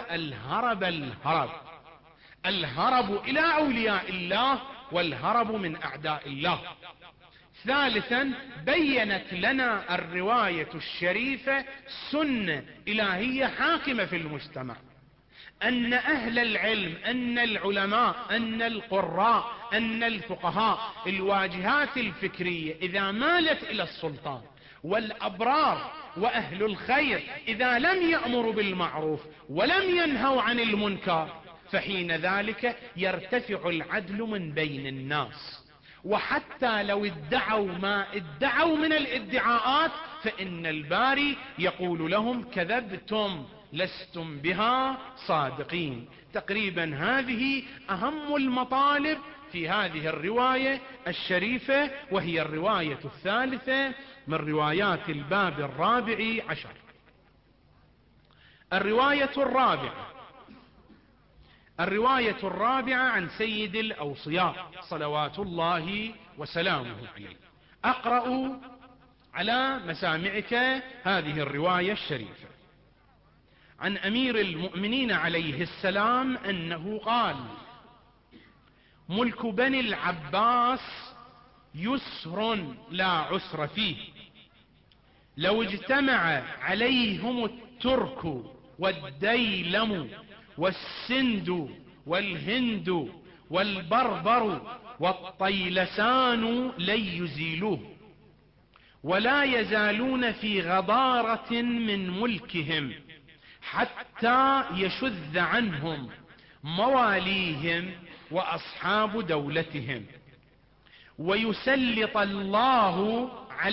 الهرب إلى أولياء الله والهرب من أعداء الله. ثالثا، بيّنت لنا الرواية الشريفة سنة إلهية حاكمة في المجتمع، أن أهل العلم، أن العلماء، أن القراء، أن الفقهاء، الواجهات الفكرية إذا مالت إلى السلطان، والأبرار وأهل الخير إذا لم يأمروا بالمعروف ولم ينهوا عن المنكر، فحين ذلك يرتفع العدل من بين الناس. وحتى لو ادعوا ما ادعوا من الادعاءات فإن الباري يقول لهم كذبتم لستم بها صادقين. تقريبا هذه أهم المطالب في هذه الرواية الشريفة، وهي الرواية الثالثة من روايات الباب 14. الرواية الرابعة عن سيد الأوصياء صلوات الله وسلامه عليه. أقرأ على مسامعك هذه الرواية الشريفة. عن أمير المؤمنين عليه السلام أنه قال: ملك بني العباس يسر لا عسر فيه. لو اجتمع عليهم الترك والديلم والسند والهند والبربر والطيلسان لن يزيلوه، ولا يزالون في غضارة من ملكهم حتى يشذ عنهم مواليهم وأصحاب دولتهم، ويسلط الله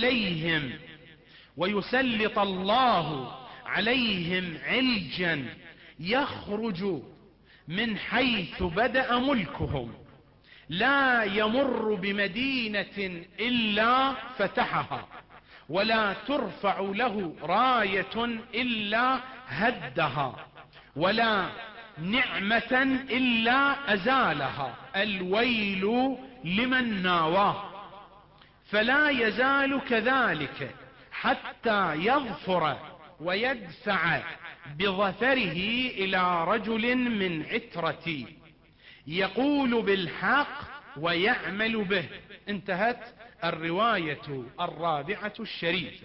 عليهم علجا يخرج من حيث بدأ ملكهم، لا يمر بمدينة إلا فتحها، ولا ترفع له راية إلا هدها، ولا نعمة إلا أزالها. الويل لمن ناواه. فلا يزال كذلك حتى يظفر ويدفع بظفره إلى رجل من عترتي يقول بالحق ويعمل به. انتهت الرواية الرابعة الشريفة.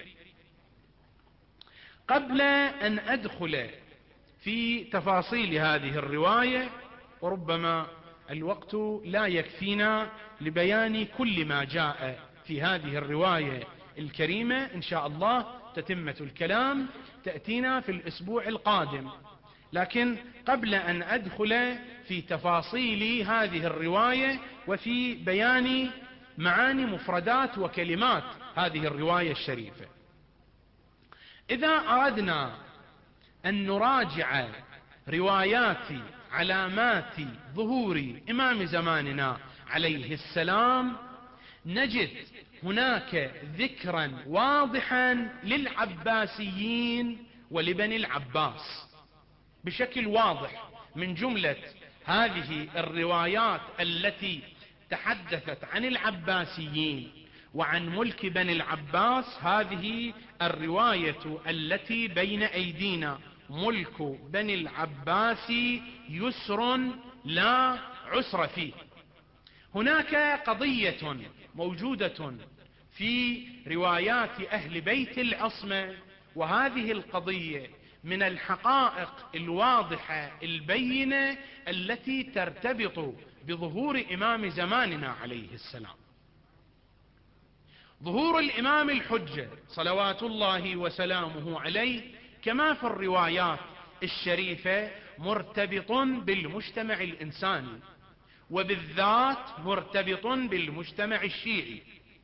قبل أن أدخل في تفاصيل هذه الرواية، وربما الوقت لا يكفينا لبيان كل ما جاء في هذه الرواية الكريمة، إن شاء الله تتمة الكلام تأتينا في الأسبوع القادم، لكن قبل أن أدخل في تفاصيل هذه الرواية وفي بيان معاني مفردات وكلمات هذه الرواية الشريفة، إذا أردنا أن نراجع روايات علامات ظهور إمام زماننا عليه السلام، نجد هناك ذكرا واضحا للعباسيين ولبني العباس بشكل واضح. من جملة هذه الروايات التي تحدثت عن العباسيين وعن ملك بني العباس هذه الرواية التي بين أيدينا: ملك بني العباس يسر لا عسر فيه. هناك قضية موجودة في روايات أهل بيت العصمة، وهذه القضية من الحقائق الواضحة البينة التي ترتبط بظهور إمام زماننا عليه السلام. ظهور الإمام الحجة صلوات الله وسلامه عليه كما في الروايات الشريفة مرتبط بالمجتمع الإنساني، وبالذات مرتبط بالمجتمع الشيعي.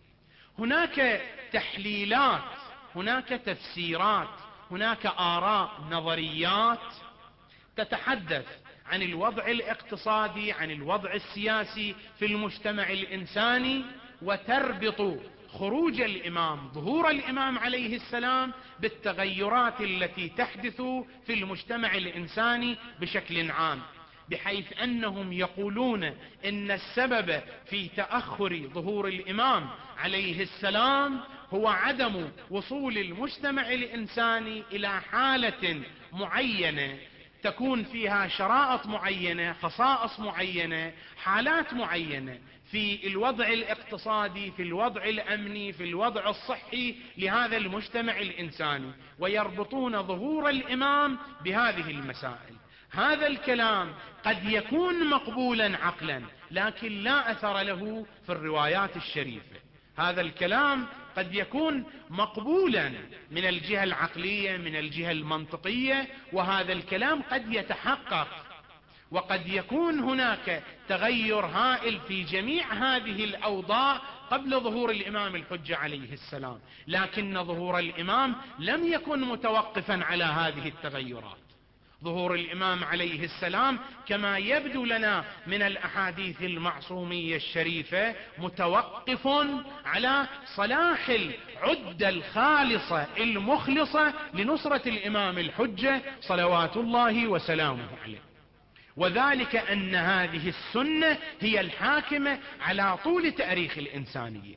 هناك تحليلات، هناك تفسيرات، هناك آراء نظريات تتحدث عن الوضع الاقتصادي، عن الوضع السياسي في المجتمع الإنساني، وتربط خروج الإمام، ظهور الإمام عليه السلام بالتغيرات التي تحدث في المجتمع الإنساني بشكل عام، بحيث أنهم يقولون إن السبب في تأخر ظهور الإمام عليه السلام هو عدم وصول المجتمع الإنساني إلى حالة معينة تكون فيها شرائط معينة، خصائص معينة، حالات معينة في الوضع الاقتصادي، في الوضع الأمني، في الوضع الصحي لهذا المجتمع الإنساني، ويربطون ظهور الإمام بهذه المسائل. هذا الكلام قد يكون مقبولا عقلا، لكن لا أثر له في الروايات الشريفة. هذا الكلام قد يكون مقبولا من الجهة العقلية، من الجهة المنطقية، وهذا الكلام قد يتحقق، وقد يكون هناك تغير هائل في جميع هذه الأوضاع قبل ظهور الإمام الحجة عليه السلام، لكن ظهور الإمام لم يكن متوقفا على هذه التغيرات. ظهور الإمام عليه السلام كما يبدو لنا من الأحاديث المعصومية الشريفة متوقف على صلاح العدة الخالصة المخلصة لنصرة الإمام الحجة صلوات الله وسلامه عليه، وذلك أن هذه السنة هي الحاكمة على طول تاريخ الإنسانية.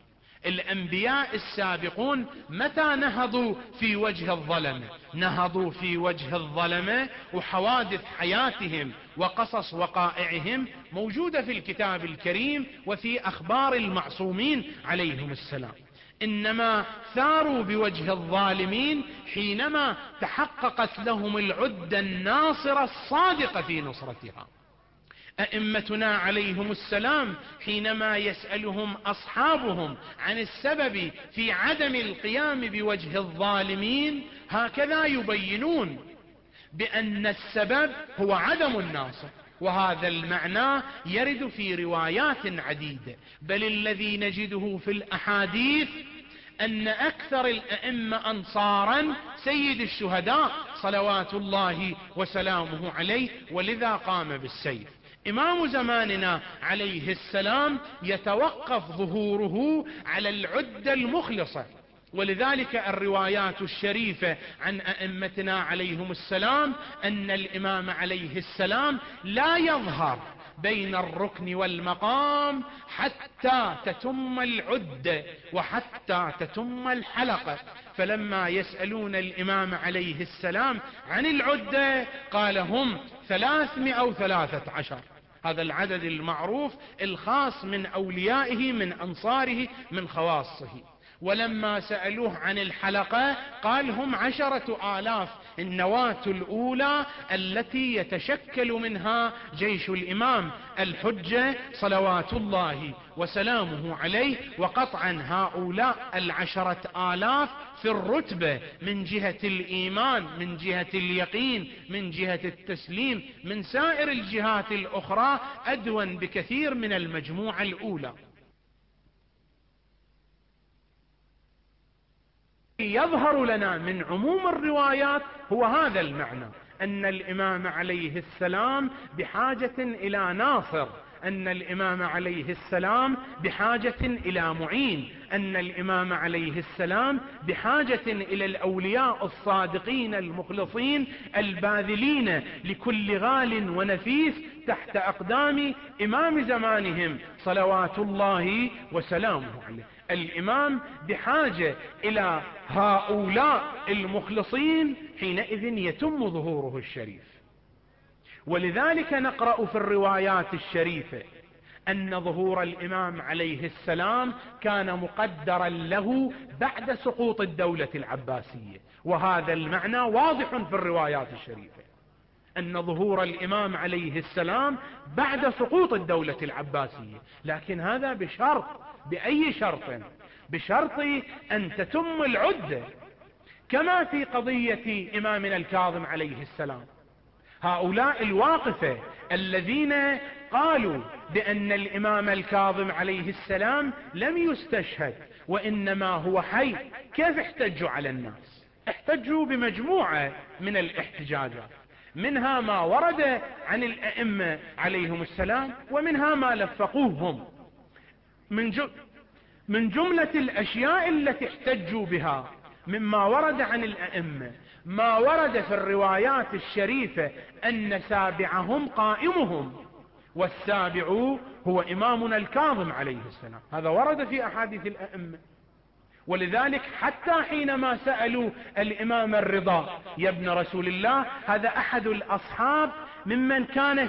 الأنبياء السابقون متى نهضوا في وجه الظلمة؟ نهضوا في وجه الظلمة وحوادث حياتهم وقصص وقائعهم موجودة في الكتاب الكريم وفي أخبار المعصومين عليهم السلام. إنما ثاروا بوجه الظالمين حينما تحققت لهم العدة الناصرة الصادقة في نصرتها. أئمتنا عليهم السلام حينما يسألهم أصحابهم عن السبب في عدم القيام بوجه الظالمين هكذا يبينون بأن السبب هو عدم الناصر، وهذا المعنى يرد في روايات عديدة، بل الذي نجده في الأحاديث أن أكثر الأئمة أنصارا سيد الشهداء صلوات الله وسلامه عليه، ولذا قام بالسيف. إمام زماننا عليه السلام يتوقف ظهوره على العدة المخلصة، ولذلك الروايات الشريفة عن أئمتنا عليهم السلام أن الإمام عليه السلام لا يظهر بين الركن والمقام حتى تتم العدة وحتى تتم الحلقة. فلما يسألون الإمام عليه السلام عن العدة قال هم 313، هذا العدد المعروف الخاص من أوليائه من أنصاره من خواصه. ولما سألوه عن الحلقة قال هم 10,000، النواة الأولى التي يتشكل منها جيش الإمام الحجة صلوات الله وسلامه عليه. وقطعا هؤلاء 10,000 في الرتبة من جهة الإيمان، من جهة اليقين، من جهة التسليم، من سائر الجهات الأخرى أدون بكثير من المجموعة الأولى. يظهر لنا من عموم الروايات هو هذا المعنى، أن الإمام عليه السلام بحاجة إلى ناصر، أن الإمام عليه السلام بحاجة إلى معين، أن الإمام عليه السلام بحاجة إلى الأولياء الصادقين المخلصين الباذلين لكل غال ونفيس تحت أقدام إمام زمانهم صلوات الله وسلامه عليه. الإمام بحاجة إلى هؤلاء المخلصين، حينئذ يتم ظهوره الشريف. ولذلك نقرأ في الروايات الشريفة أن ظهور الإمام عليه السلام كان مقدرا له بعد سقوط الدولة العباسية، وهذا المعنى واضح في الروايات الشريفة، أن ظهور الإمام عليه السلام بعد سقوط الدولة العباسية، لكن هذا بشرط. بأي شرط؟ بشرط أن تتم العدة، كما في قضية إمامنا الكاظم عليه السلام. هؤلاء الواقفة الذين قالوا بأن الإمام الكاظم عليه السلام لم يستشهد وإنما هو حي، كيف احتجوا على الناس؟ احتجوا بمجموعة من الاحتجاجات، منها ما ورد عن الأئمة عليهم السلام، ومنها ما لفقوهم. من جملة الأشياء التي احتجوا بها مما ورد عن الأئمة ما ورد في الروايات الشريفة أن سابعهم قائمهم، والسابع هو إمامنا الكاظم عليه السلام، هذا ورد في أحاديث الأئمة. ولذلك حتى حينما سألوا الإمام الرضا يا ابن رسول الله، هذا أحد الأصحاب ممن كان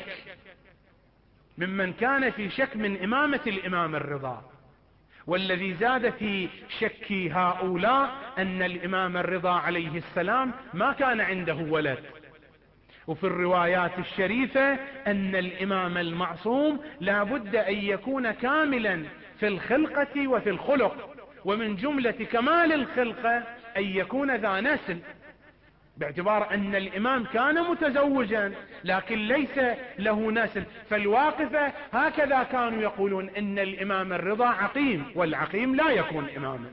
في شك من إمامة الإمام الرضا، والذي زاد في شك هؤلاء أن الإمام الرضا عليه السلام ما كان عنده ولد. وفي الروايات الشريفة أن الإمام المعصوم لا بد أن يكون كاملا في الخلقة وفي الخلق، ومن جملة كمال الخلقة أن يكون ذا نسل، باعتبار أن الإمام كان متزوجا لكن ليس له نسل. فالواقفة هكذا كانوا يقولون إن الإمام الرضا عقيم، والعقيم لا يكون إماما.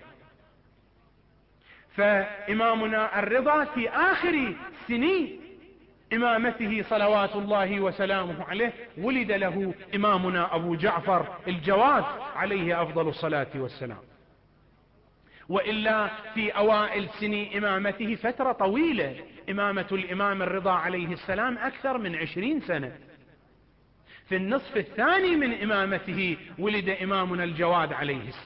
فإمامنا الرضا في آخر سنين إمامته صلوات الله وسلامه عليه ولد له إمامنا أبو جعفر الجواد عليه أفضل الصلاة والسلام. وإلا في أوائل سنين إمامته فترة طويلة، إمامة الإمام الرضا عليه السلام أكثر من 20 سنة. في النصف الثاني من إمامته ولد إمامنا الجواد عليه السلام،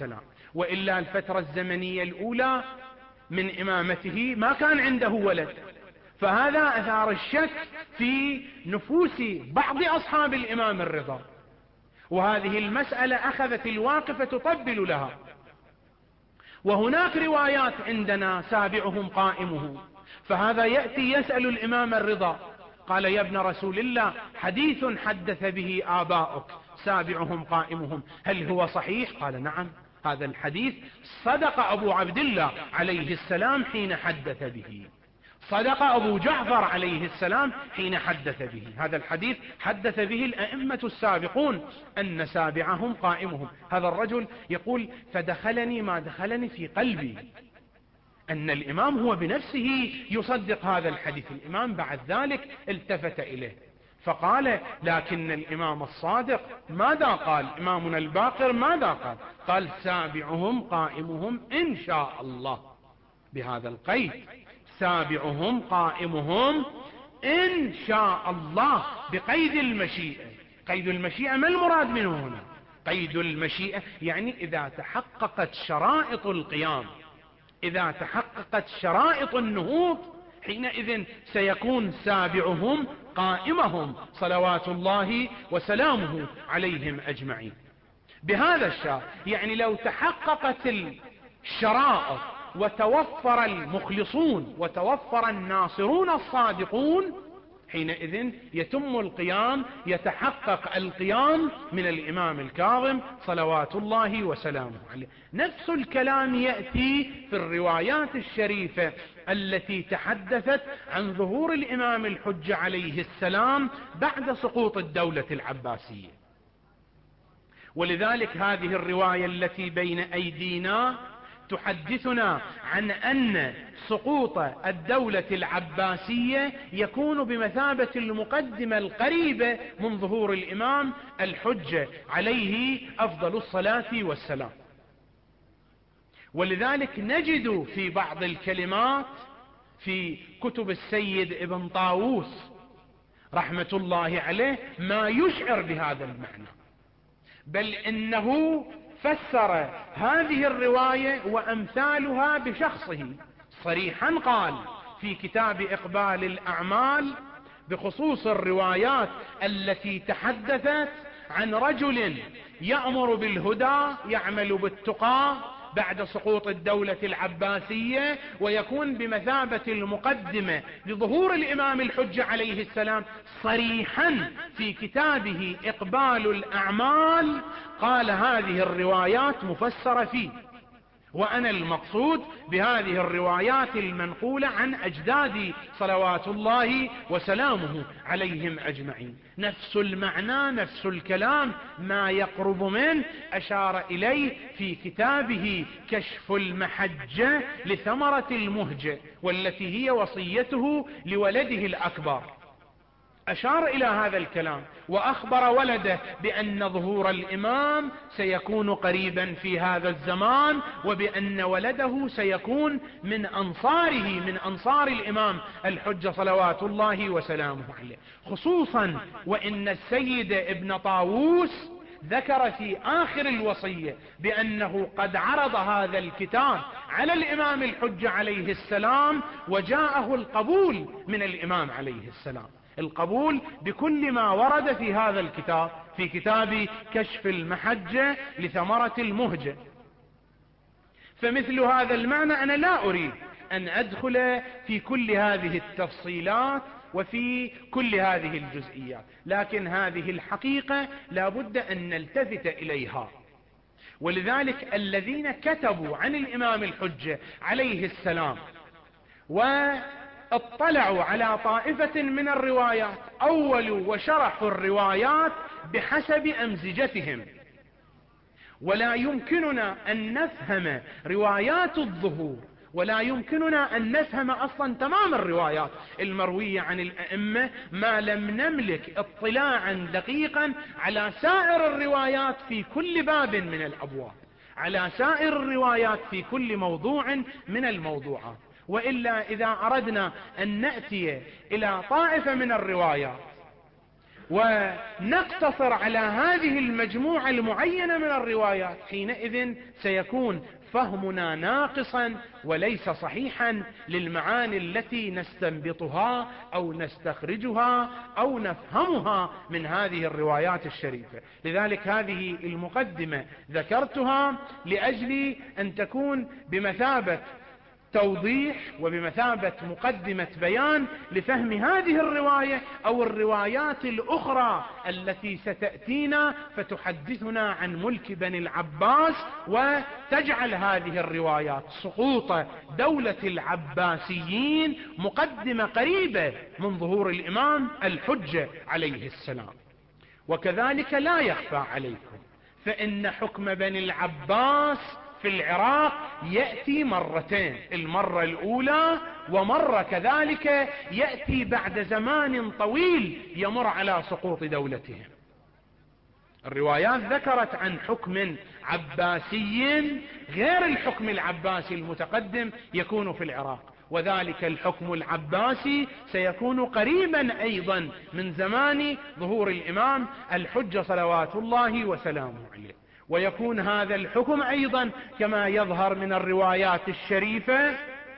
وإلا الفترة الزمنية الأولى من إمامته ما كان عنده ولد، فهذا أثار الشك في نفوس بعض أصحاب الإمام الرضا، وهذه المسألة أخذت الواقفة تطبل لها. وهناك روايات عندنا سابعهم قائمهم، فهذا يأتي يسأل الإمام الرضا قال يا ابن رسول الله حديث حدث به آباؤك سابعهم قائمهم هل هو صحيح؟ قال نعم، هذا الحديث صدق أبو عبد الله عليه السلام حين حدث به، صدق أبو جعفر عليه السلام حين حدث به، هذا الحديث حدث به الأئمة السابقون أن سابعهم قائمهم. هذا الرجل يقول فدخلني ما دخلني في قلبي أن الإمام هو بنفسه يصدق هذا الحديث. الإمام بعد ذلك التفت إليه فقال لكن الإمام الصادق ماذا قال؟ إمامنا الباقر ماذا قال؟ قال سابعهم قائمهم إن شاء الله، بهذا القيد، سابعهم قائمهم إن شاء الله، بقيد المشيئة. قيد المشيئة ما المراد منه هنا؟ قيد المشيئة يعني إذا تحققت شرائط القيام، إذا تحققت شرائط النهوض، حينئذ سيكون سابعهم قائمهم صلوات الله وسلامه عليهم أجمعين. بهذا الشرط يعني لو تحققت الشرائط وتوفر المخلصون وتوفر الناصرون الصادقون، حينئذ يتم القيام، يتحقق القيام من الإمام الكاظم صلوات الله وسلامه عليه. نفس الكلام يأتي في الروايات الشريفة التي تحدثت عن ظهور الإمام الحجة عليه السلام بعد سقوط الدولة العباسية. ولذلك هذه الرواية التي بين أيدينا تحدثنا عن أن سقوط الدولة العباسية يكون بمثابة المقدمة القريبة من ظهور الإمام الحجة عليه أفضل الصلاة والسلام. ولذلك نجد في بعض الكلمات في كتب السيد ابن طاووس رحمة الله عليه ما يشعر بهذا المعنى، بل إنه فسر هذه الرواية وأمثالها بشخصه صريحا، قال في كتاب إقبال الأعمال بخصوص الروايات التي تحدثت عن رجل يأمر بالهدى يعمل بالتقى بعد سقوط الدولة العباسية، ويكون بمثابة المقدمة لظهور الإمام الحجة عليه السلام. صريحا في كتابه إقبال الأعمال قال هذه الروايات مفسرة فيه، وأنا المقصود بهذه الروايات المنقولة عن أجدادي صلوات الله وسلامه عليهم أجمعين. نفس المعنى نفس الكلام ما يقرب منه أشار إليه في كتابه كشف المحجة لثمرة المهجة، والتي هي وصيته لولده الأكبر. أشار إلى هذا الكلام وأخبر ولده بأن ظهور الإمام سيكون قريبا في هذا الزمان، وبأن ولده سيكون من أنصاره، من أنصار الإمام الحجة صلوات الله وسلامه عليه. خصوصا وإن السيد ابن طاووس ذكر في آخر الوصية بأنه قد عرض هذا الكتاب على الإمام الحجة عليه السلام وجاءه القبول من الإمام عليه السلام، القبول بكل ما ورد في هذا الكتاب، في كتاب كشف المحجة لثمرة المهجة. فمثل هذا المعنى أنا لا أريد أن أدخل في كل هذه التفصيلات وفي كل هذه الجزئيات، لكن هذه الحقيقة لا بد أن نلتفت إليها. ولذلك الذين كتبوا عن الإمام الحجة عليه السلام واطلعوا على طائفة من الروايات أولوا وشرحوا الروايات بحسب أمزجتهم، ولا يمكننا أن نفهم روايات الظهور، ولا يمكننا أن نفهم أصلا تمام الروايات المروية عن الأئمة ما لم نملك اطلاعا دقيقا على سائر الروايات في كل باب من الأبواب، على سائر الروايات في كل موضوع من الموضوعات. وإلا إذا أردنا أن نأتي إلى طائفة من الروايات ونقتصر على هذه المجموعة المعينة من الروايات، حينئذ سيكون فهمنا ناقصا وليس صحيحا للمعاني التي نستنبطها أو نستخرجها أو نفهمها من هذه الروايات الشريفة. لذلك هذه المقدمة ذكرتها لأجل أن تكون بمثابة توضيح وبمثابة مقدمة بيان لفهم هذه الرواية أو الروايات الأخرى التي ستأتينا فتحدثنا عن ملك بني العباس، وتجعل هذه الروايات سقوط دولة العباسيين مقدمة قريبة من ظهور الإمام الحجة عليه السلام. وكذلك لا يخفى عليكم فإن حكم بني العباس في العراق يأتي مرتين، المرة الأولى ومرة كذلك يأتي بعد زمان طويل يمر على سقوط دولتهم. الروايات ذكرت عن حكم عباسي غير الحكم العباسي المتقدم يكون في العراق، وذلك الحكم العباسي سيكون قريبا أيضا من زمان ظهور الإمام الحجة صلوات الله وسلامه عليه. ويكون هذا الحكم أيضا كما يظهر من الروايات الشريفة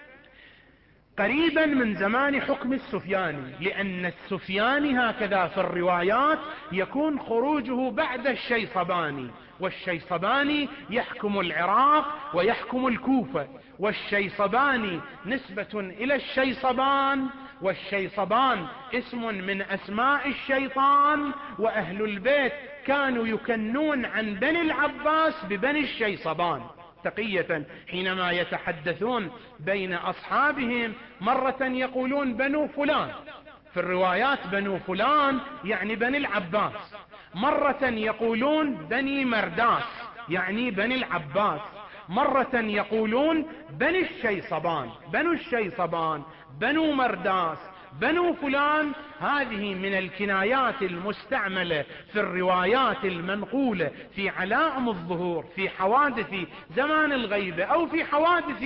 قريبا من زمان حكم السفياني، لأن السفياني هكذا في الروايات يكون خروجه بعد الشيصباني، والشيصباني يحكم العراق ويحكم الكوفة، والشيصباني نسبة إلى الشيصبان، والشيصبان اسم من أسماء الشيطان، وأهل البيت كانوا يكنون عن بني العباس ببني الشيصبان تقية حينما يتحدثون بين أصحابهم، مرة يقولون بنو فلان، في الروايات بنو فلان يعني بني العباس، مرة يقولون بني مرداس يعني بني العباس، مرة يقولون بني الشيصبان، بنو الشيصبان، بنو مرداس، بنو فلان. هذه من الكنايات المستعملة في الروايات المنقولة في علائم الظهور، في حوادث زمان الغيبة أو في حوادث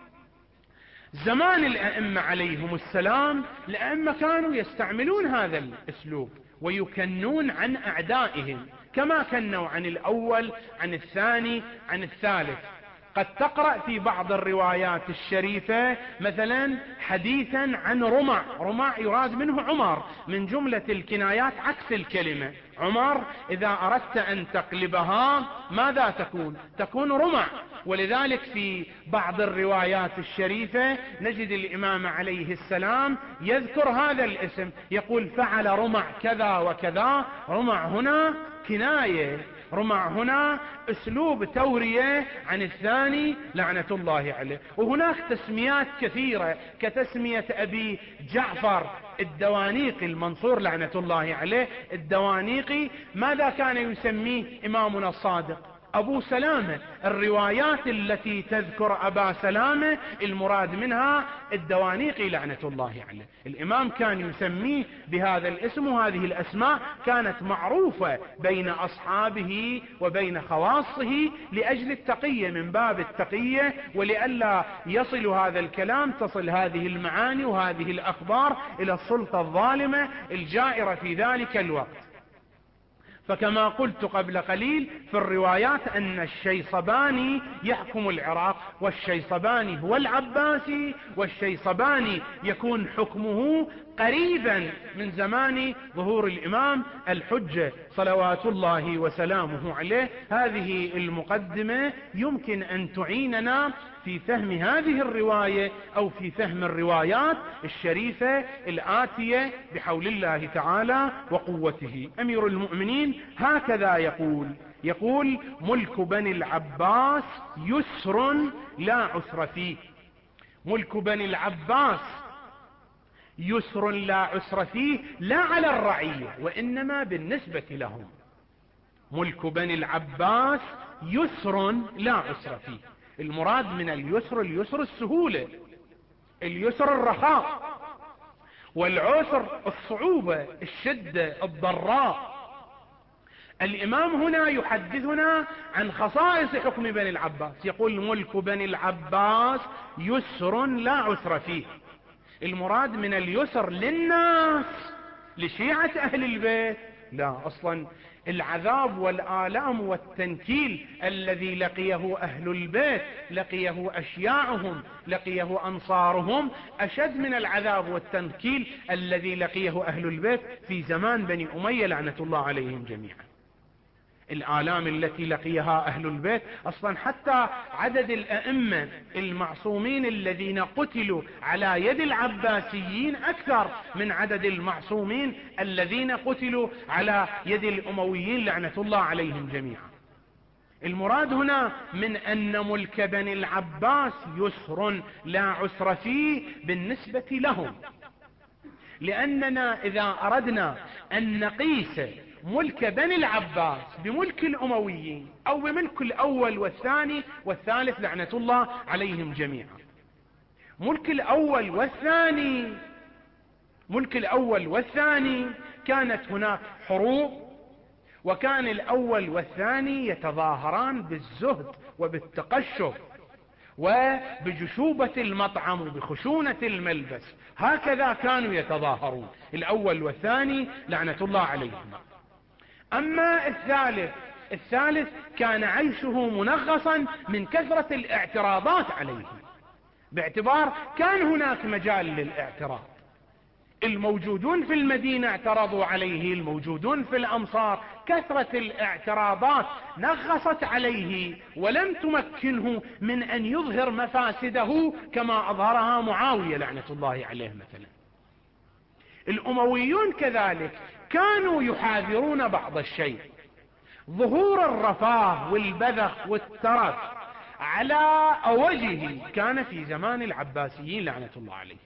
زمان الأئمة عليهم السلام. الأئمة كانوا يستعملون هذا الأسلوب ويكنون عن أعدائهم، كما كنوا عن الأول، عن الثاني، عن الثالث. قد تقرأ في بعض الروايات الشريفة مثلا حديثا عن رمع، رمع يراد منه عمر، من جملة الكنايات عكس الكلمة. عمر إذا أردت أن تقلبها ماذا تكون؟ تكون رمع. ولذلك في بعض الروايات الشريفة نجد الإمام عليه السلام يذكر هذا الاسم، يقول فعل رمع كذا وكذا. رمع هنا كناية، رمع هنا اسلوب تورية عن الثاني لعنة الله عليه. وهناك تسميات كثيرة كتسمية ابي جعفر الدوانيقي المنصور لعنة الله عليه. الدوانيقي ماذا كان يسميه امامنا الصادق؟ ابو سلامة. الروايات التي تذكر ابا سلامة المراد منها الدوانيقي لعنة الله عليه. الامام كان يسميه بهذا الاسم، وهذه الاسماء كانت معروفة بين اصحابه وبين خواصه لاجل التقية، من باب التقية، ولئلا يصل هذا الكلام، تصل هذه المعاني وهذه الاخبار الى السلطة الظالمة الجائرة في ذلك الوقت. فكما قلت قبل قليل في الروايات أن الشيصباني يحكم العراق، والشيصباني هو العباسي، والشيصباني يكون حكمه قريبا من زمان ظهور الإمام الحجة صلوات الله وسلامه عليه. هذه المقدمة يمكن أن تعيننا في فهم هذه الرواية أو في فهم الروايات الشريفة الآتية بحول الله تعالى وقوته. أمير المؤمنين هكذا يقول ملك بني العباس يسر لا عسر فيه. ملك بني العباس يسر لا عسر فيه، لا على الرعية وإنما بالنسبة لهم. ملك بني العباس يسر لا عسر فيه. المراد من اليسر، اليسر السهولة، اليسر الرخاء، والعسر الصعوبة، الشدة، الضراء. الإمام هنا يحدثنا عن خصائص حكم بني العباس، يقول ملك بني العباس يسر لا عسر فيه. المراد من اليسر للناس، لشيعة أهل البيت لا، أصلا العذاب والآلام والتنكيل الذي لقيه أهل البيت، لقيه أشياعهم، لقيه أنصارهم، أشد من العذاب والتنكيل الذي لقيه أهل البيت في زمان بني أمية لعنة الله عليهم جميعا. الآلام التي لقيها أهل البيت، أصلا حتى عدد الأئمة المعصومين الذين قتلوا على يد العباسيين أكثر من عدد المعصومين الذين قتلوا على يد الأمويين لعنة الله عليهم جميعا. المراد هنا من أن ملك بني العباس يسر لا عسر فيه بالنسبة لهم، لأننا إذا أردنا أن نقيس ملك بني العباس بملك الأمويين أو بملك الأول والثاني والثالث لعنة الله عليهم جميعا، ملك الأول والثاني كانت هناك حروب، وكان الأول والثاني يتظاهران بالزهد وبالتقشف وبجشوبة المطعم وبخشونة الملبس، هكذا كانوا يتظاهرون الأول والثاني لعنة الله عليهم. أما الثالث كان عيشه منغصا من كثرة الاعتراضات عليه، باعتبار كان هناك مجال للاعتراض، الموجودون في المدينة اعترضوا عليه، الموجودون في الأمصار، كثرة الاعتراضات نغصت عليه ولم تمكنه من أن يظهر مفاسده كما أظهرها معاوية لعنة الله عليه مثلا. الأمويون كذلك كانوا يحاذرون بعض الشيء، ظهور الرفاه والبذخ والترف على أوجه كان في زمان العباسيين لعنة الله عليه.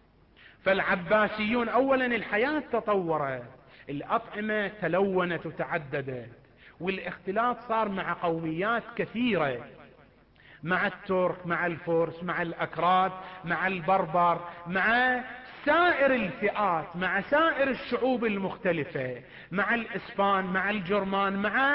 فالعباسيون أولا الحياة تطورت، الأطعمة تلونت وتعددت، والاختلاط صار مع قوميات كثيرة، مع الترك، مع الفرس، مع الأكراد، مع البربر، مع سائر الفئات، مع سائر الشعوب المختلفة، مع الإسبان، مع الجرمان،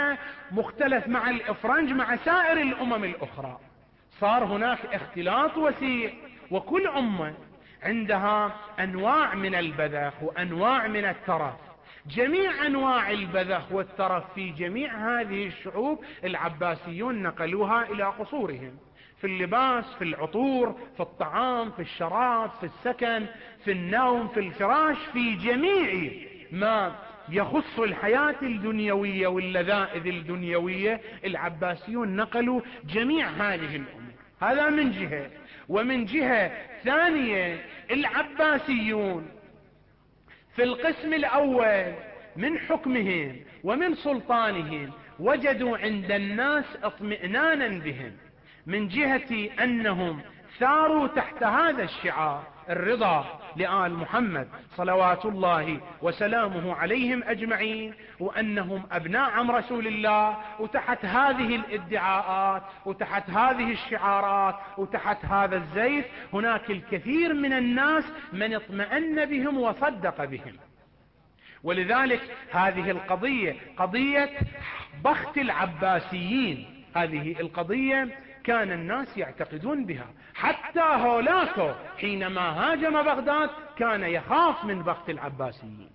مع الإفرنج، مع سائر الأمم الأخرى. صار هناك اختلاط وسيع، وكل أمة عندها أنواع من البذخ وأنواع من الترف. جميع أنواع البذخ والترف في جميع هذه الشعوب العباسيون نقلوها إلى قصورهم، في اللباس، في العطور، في الطعام، في الشراب، في السكن، في النوم، في الفراش، في جميع ما يخص الحياة الدنيوية واللذائذ الدنيوية العباسيون نقلوا جميع هذه الأمور. هذا من جهة. ومن جهة ثانية العباسيون في القسم الأول من حكمهم ومن سلطانهم وجدوا عند الناس اطمئنانا بهم، من جهة أنهم ثاروا تحت هذا الشعار الرضا لآل محمد صلوات الله وسلامه عليهم أجمعين، وأنهم أبناء عم رسول الله، وتحت هذه الادعاءات وتحت هذه الشعارات وتحت هذا الزيف هناك الكثير من الناس من اطمأن بهم وصدق بهم. ولذلك هذه القضية قضية بخت العباسيين، هذه القضية كان الناس يعتقدون بها. حتى هولاكو حينما هاجم بغداد كان يخاف من بخت العباسيين،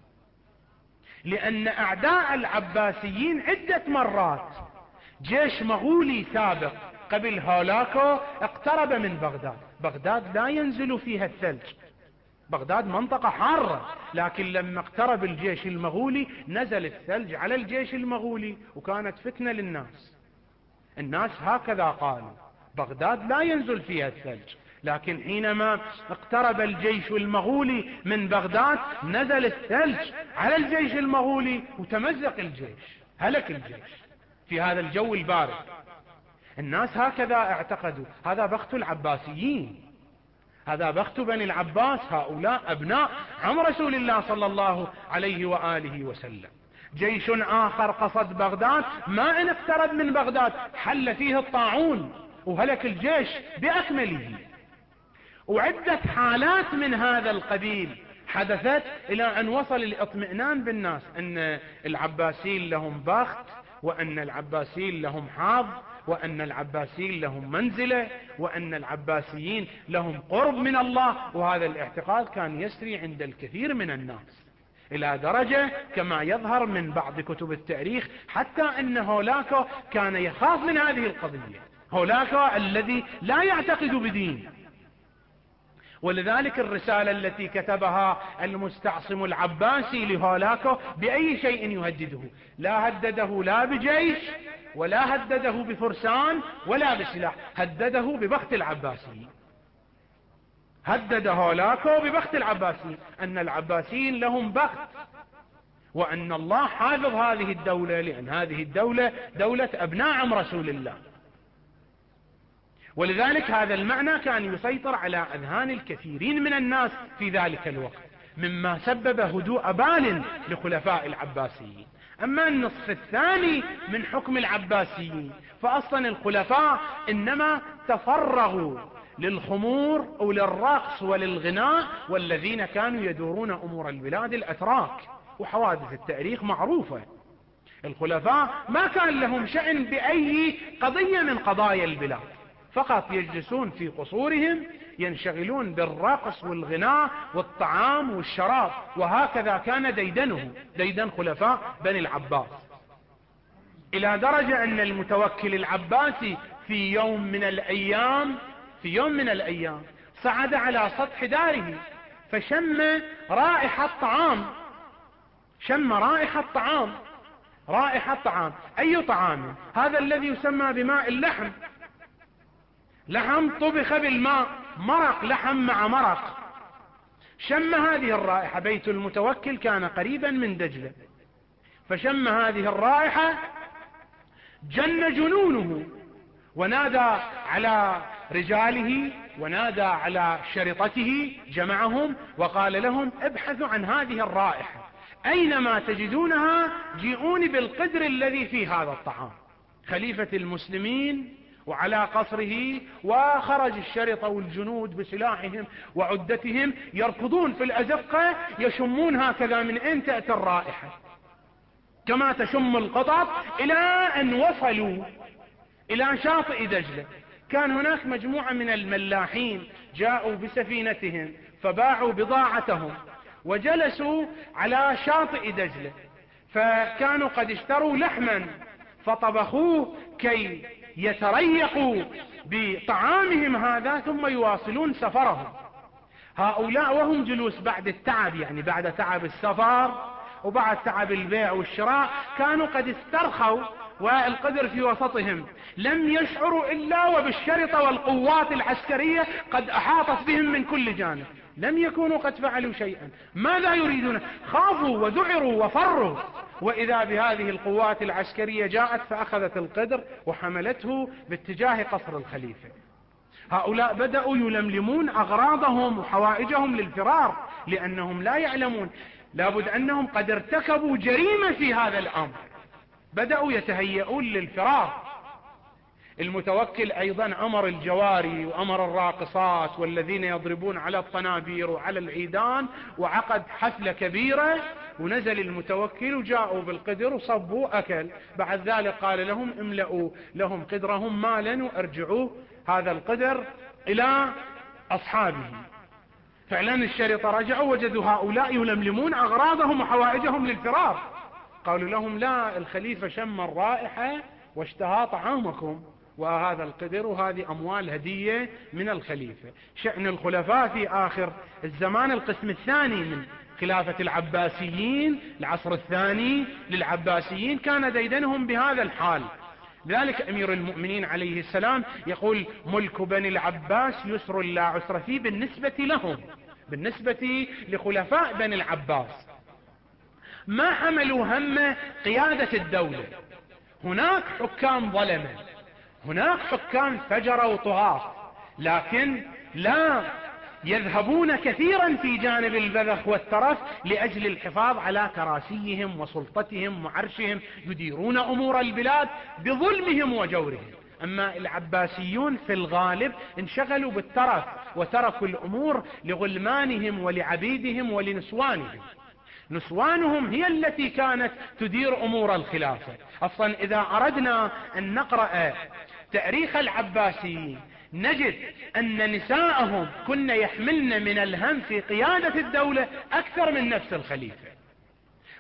لأن أعداء العباسيين عدة مرات جيش مغولي سابق قبل هولاكو اقترب من بغداد. بغداد لا ينزل فيها الثلج، بغداد منطقة حارة، لكن لما اقترب الجيش المغولي نزل الثلج على الجيش المغولي وكانت فتنة للناس. الناس هكذا قالوا، بغداد لا ينزل فيها الثلج، لكن حينما اقترب الجيش المغولي من بغداد نزل الثلج على الجيش المغولي وتمزق الجيش، هلك الجيش في هذا الجو البارد. الناس هكذا اعتقدوا. هذا بخت العباسيين، هذا بخت بني العباس، هؤلاء أبناء عم رسول الله صلى الله عليه وآله وسلم. جيش آخر قصد بغداد، ما إن اقترب من بغداد حل فيه الطاعون وهلك الجيش بأكمله. وعدة حالات من هذا القبيل حدثت إلى أن وصل الاطمئنان بالناس أن العباسيين لهم بخت، وأن العباسيين لهم حظ، وأن العباسيين لهم منزلة، وأن العباسيين لهم قرب من الله. وهذا الاعتقاد كان يسري عند الكثير من الناس. إلى درجة كما يظهر من بعض كتب التاريخ حتى أن هولاكو كان يخاف من هذه القضية، هولاكو الذي لا يعتقد بدين. ولذلك الرسالة التي كتبها المستعصم العباسي لهولاكو بأي شيء يهدده، لا هدده لا بجيش ولا هدده بفرسان ولا بسلاح، هدده ببخت العباسي، هدد هولاكو ببخت العباسيين، أن العباسيين لهم بخت، وأن الله حافظ هذه الدولة، لأن هذه الدولة دولة أبناء عم رسول الله. ولذلك هذا المعنى كان يسيطر على أذهان الكثيرين من الناس في ذلك الوقت، مما سبب هدوء بال لخلفاء العباسيين. أما النصف الثاني من حكم العباسيين فأصلا الخلفاء إنما تفرغوا للخمور أو للرقص وللغناء، والذين كانوا يدورون أمور البلاد الأتراك، وحوادث التاريخ معروفة. الخلفاء ما كان لهم شأن بأي قضية من قضايا البلاد، فقط يجلسون في قصورهم ينشغلون بالرقص والغناء والطعام والشراب، وهكذا كان ديدن خلفاء بني العباس. إلى درجة أن المتوكل العباسي في يوم من الأيام صعد على سطح داره فشم رائحة طعام. أي طعام؟ هذا الذي يسمى بماء اللحم، لحم طبخ بالماء، مرق لحم مع مرق. شم هذه الرائحة، بيت المتوكل كان قريبا من دجلة، فشم هذه الرائحة جن جنونه، ونادى على رجاله ونادى على شرطته، جمعهم وقال لهم ابحثوا عن هذه الرائحة، أينما تجدونها جيئوني بالقدر الذي في هذا الطعام. خليفة المسلمين وعلى قصره، وخرج الشرطة والجنود بسلاحهم وعدتهم يركضون في الأزقة، يشمون هكذا من أين تأتي الرائحة، كما تشم القطط، إلى أن وصلوا إلى شاطئ دجلة. كان هناك مجموعة من الملاحين جاءوا بسفينتهم فباعوا بضاعتهم وجلسوا على شاطئ دجلة، فكانوا قد اشتروا لحما فطبخوه كي يتريقوا بطعامهم هذا، ثم يواصلون سفرهم. هؤلاء وهم جلوس بعد التعب، يعني بعد تعب السفر وبعد تعب البيع والشراء، كانوا قد استرخوا والقدر في وسطهم، لم يشعروا إلا وبالشرطة والقوات العسكرية قد أحاطت بهم من كل جانب، لم يكونوا قد فعلوا شيئا. ماذا يريدون؟ خافوا وذعروا وفروا، وإذا بهذه القوات العسكرية جاءت فأخذت القدر وحملته باتجاه قصر الخليفة. هؤلاء بدأوا يلملمون أغراضهم وحوائجهم للفرار، لأنهم لا يعلمون، لابد أنهم قد ارتكبوا جريمة في هذا الأمر، بدأوا يتهيئون للفرار. المتوكل أيضا أمر الجواري وأمر الراقصات والذين يضربون على الطنابير وعلى العيدان، وعقد حفلة كبيرة، ونزل المتوكل وجاءوا بالقدر وصبوا أكل. بعد ذلك قال لهم املأوا لهم قدرهم مالا وارجعوا هذا القدر إلى أصحابه. فعلا الشرطة رجعوا وجدوا هؤلاء يلملمون أغراضهم وحوائجهم للفرار. قالوا لهم لا، الخليفة شم الرائحة واشتهى طعامكم وهذا القدر، وهذه أموال هدية من الخليفة. شأن الخلفاء في آخر الزمان القسم الثاني من خلافة العباسيين، العصر الثاني للعباسيين، كان ديدنهم بهذا الحال. لذلك أمير المؤمنين عليه السلام يقول ملك بني العباس يسر لا عسر فيه بالنسبة لهم، بالنسبة لخلفاء بني العباس. ما حملوا هم قيادة الدولة، هناك حكام ظلمة، هناك حكام فجر وطغاة، لكن لا يذهبون كثيرا في جانب البذخ والترف لأجل الحفاظ على كراسيهم وسلطتهم وعرشهم، يديرون أمور البلاد بظلمهم وجورهم. أما العباسيون في الغالب انشغلوا بالترف وتركوا الأمور لغلمانهم ولعبيدهم ولنسوانهم. نسوانهم هي التي كانت تدير أمور الخلافة. أصلا إذا أردنا أن نقرأ تاريخ العباسيين نجد أن نساءهم كن يحملن من الهم في قيادة الدولة أكثر من نفس الخليفة.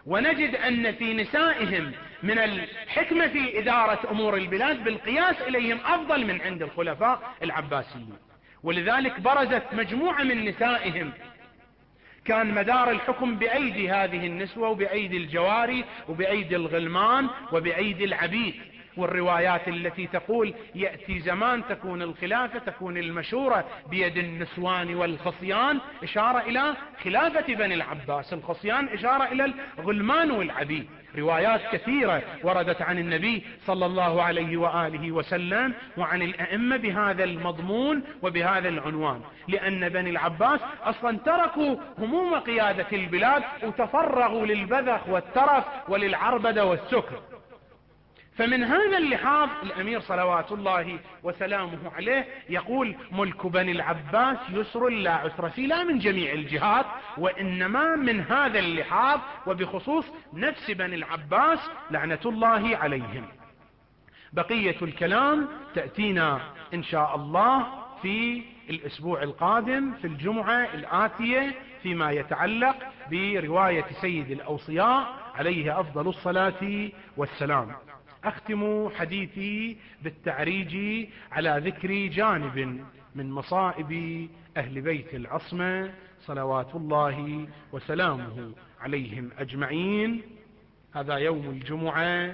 ونجد أن في نسائهم من الحكمة في إدارة أمور البلاد بالقياس إليهم أفضل من عند الخلفاء العباسيين. ولذلك برزت مجموعة من نسائهم كان مدار الحكم بأيدي هذه النسوة وبأيدي الجواري وبأيدي الغلمان وبأيدي العبيد. والروايات التي تقول يأتي زمان تكون الخلافة تكون المشورة بيد النسوان والخصيان إشارة إلى خلافة بني العباس، الخصيان إشارة إلى الغلمان والعبيد. روايات كثيرة وردت عن النبي صلى الله عليه وآله وسلم وعن الأئمة بهذا المضمون وبهذا العنوان، لأن بني العباس أصلا تركوا هموم قيادة البلاد وتفرغوا للبذخ والترف وللعربدة والسكر. فمن هذا اللحاظ الأمير صلوات الله وسلامه عليه يقول ملك بني العباس يسر لا عسر فيه، لا من جميع الجهات وإنما من هذا اللحاظ وبخصوص نفس بني العباس لعنة الله عليهم. بقية الكلام تأتينا إن شاء الله في الأسبوع القادم في الجمعة الآتية فيما يتعلق برواية سيد الأوصياء عليه أفضل الصلاة والسلام. أختم حديثي بالتعريج على ذكر جانب من مصائب أهل بيت العصمة صلوات الله وسلامه عليهم أجمعين. هذا يوم الجمعة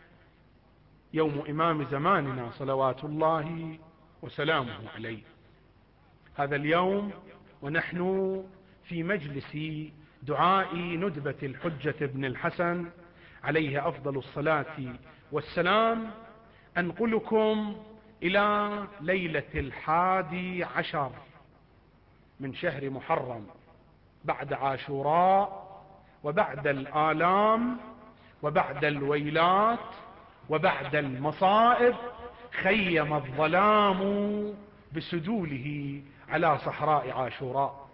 يوم إمام زماننا صلوات الله وسلامه عليه. هذا اليوم ونحن في مجلس دعاء ندبة الحجة بن الحسن عليه أفضل الصلاة والسلام أنقلكم إلى ليلة 11 من شهر محرم بعد عاشوراء وبعد الآلام وبعد الويلات وبعد المصائب خيم الظلام بسدوله على صحراء عاشوراء.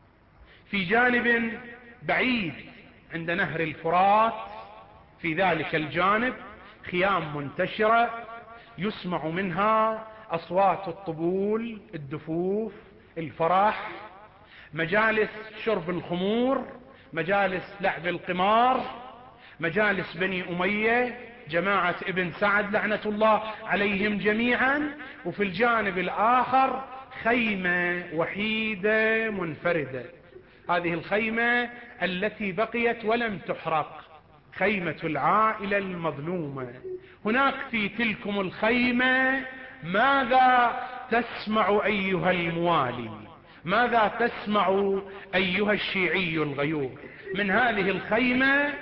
في جانب بعيد عند نهر الفرات في ذلك الجانب خيام منتشرة يسمع منها أصوات الطبول، الدفوف، الفرح، مجالس شرب الخمور، مجالس لعب القمار، مجالس بني أمية، جماعة ابن سعد لعنة الله عليهم جميعا. وفي الجانب الآخر خيمة وحيدة منفردة، هذه الخيمة التي بقيت ولم تحرق، خيمة العائلة المظلومة. هناك في تلكم الخيمة ماذا تسمع أيها الموالي؟ ماذا تسمع أيها الشيعي الغيور؟ من هذه الخيمة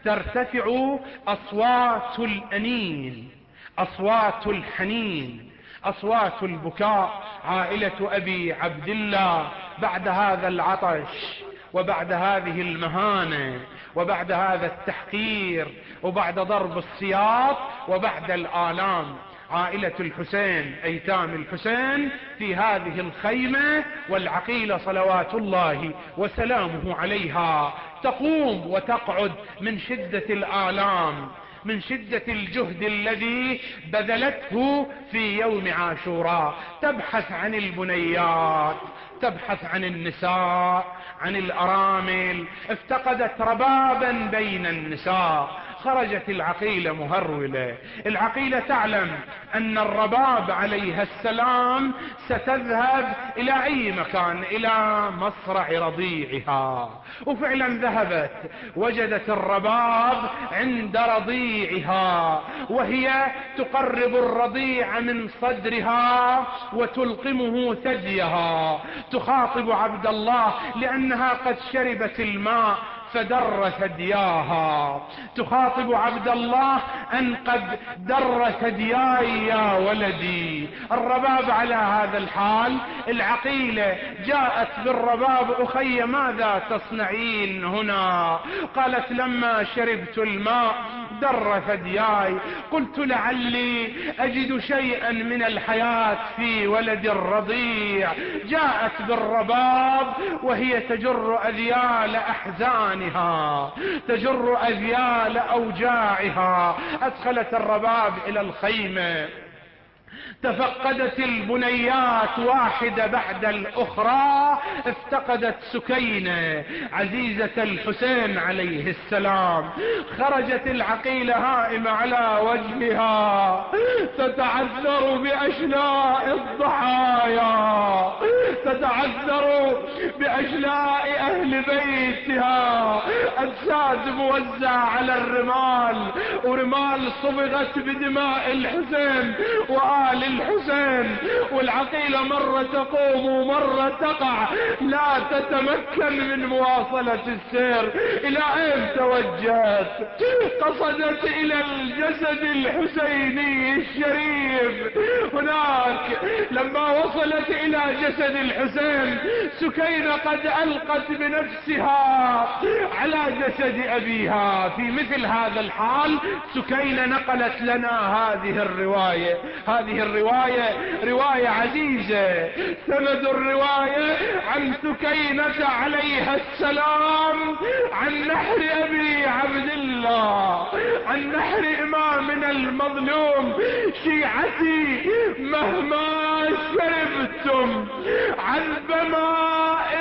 ترتفع أصوات الأنين، أصوات الحنين، أصوات البكاء. عائلة أبي عبد الله بعد هذا العطش وبعد هذه المهانة وبعد هذا التحقير وبعد ضرب السياط وبعد الآلام، عائلة الحسين أيتام الحسين في هذه الخيمة، والعقيلة صلوات الله وسلامه عليها تقوم وتقعد من شدة الآلام، من شدة الجهد الذي بذلته في يوم عاشوراء، تبحث عن البنيات، تبحث عن النساء، عن الأرامل. افتقدت ربابا بين النساء، خرجت العقيلة مهرولة. العقيلة تعلم أن الرباب عليها السلام ستذهب إلى أي مكان، إلى مصرع رضيعها. وفعلا ذهبت، وجدت الرباب عند رضيعها وهي تقرب الرضيع من صدرها وتلقمه ثديها. تخاطب عبد الله لأنها قد شربت الماء فدر ثدياها، تخاطب عبد الله أن قد در ثدياي يا ولدي. الرباب على هذا الحال. العقيلة جاءت بالرباب: أخي ماذا تصنعين هنا؟ قالت: لما شربت الماء در ثدياي، قلت لعلي أجد شيئا من الحياة في ولد الرضيع. جاءت بالرباب وهي تجر أذيال أحزانها، تجر أذيال أوجاعها. أدخلت الرباب إلى الخيمة، تفقدت البنيات واحدة بعد الأخرى، افتقدت سكينة عزيزة الحسين عليه السلام. خرجت العقيلة هائمة على وجهها تتعذر بأشلاء الضحايا، تتعذر بأشلاء أهل بيتها، أجساد موزعة على الرمال، ورمال صبغت بدماء الحسين وآل الحسين، والعقيلة مرة تقوم ومرة تقع، لا تتمكن من مواصلة السير. إلى أين توجهت؟ قصدت إلى الجسد الحسيني الشريف. هناك لما وصلت إلى جسد الحسين، سكينة قد ألقت بنفسها على جسد أبيها. في مثل هذا الحال سكينة نقلت لنا هذه الرواية. هذه الرواية رواية عزيزة. سند الرواية عن سكينة عليها السلام، عن نحر أبي عبد الله، عن نحر إمامنا المظلوم. شيعتي مهما شربتم عذب ماء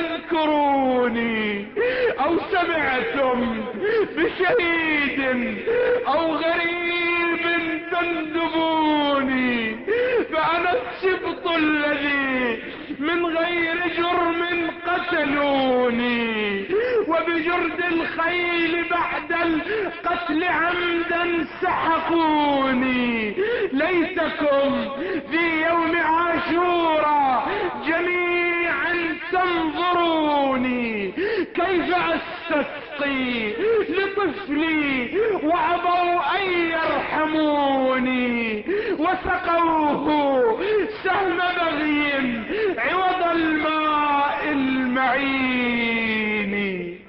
فاذكروني، أو سمعتم بشهيد أو غريب تندبوني، فأنا السبط الذي من غير جرم قتلوني، وبجرد الخيل بعد القتل عمدا سحقوني. ليتكم في يوم عاشوراء جميعا تنظروني كيف أستسقي لطفلي وأبوا أن يرحموني، وسقوه سهم بغي عوض الماء المعين.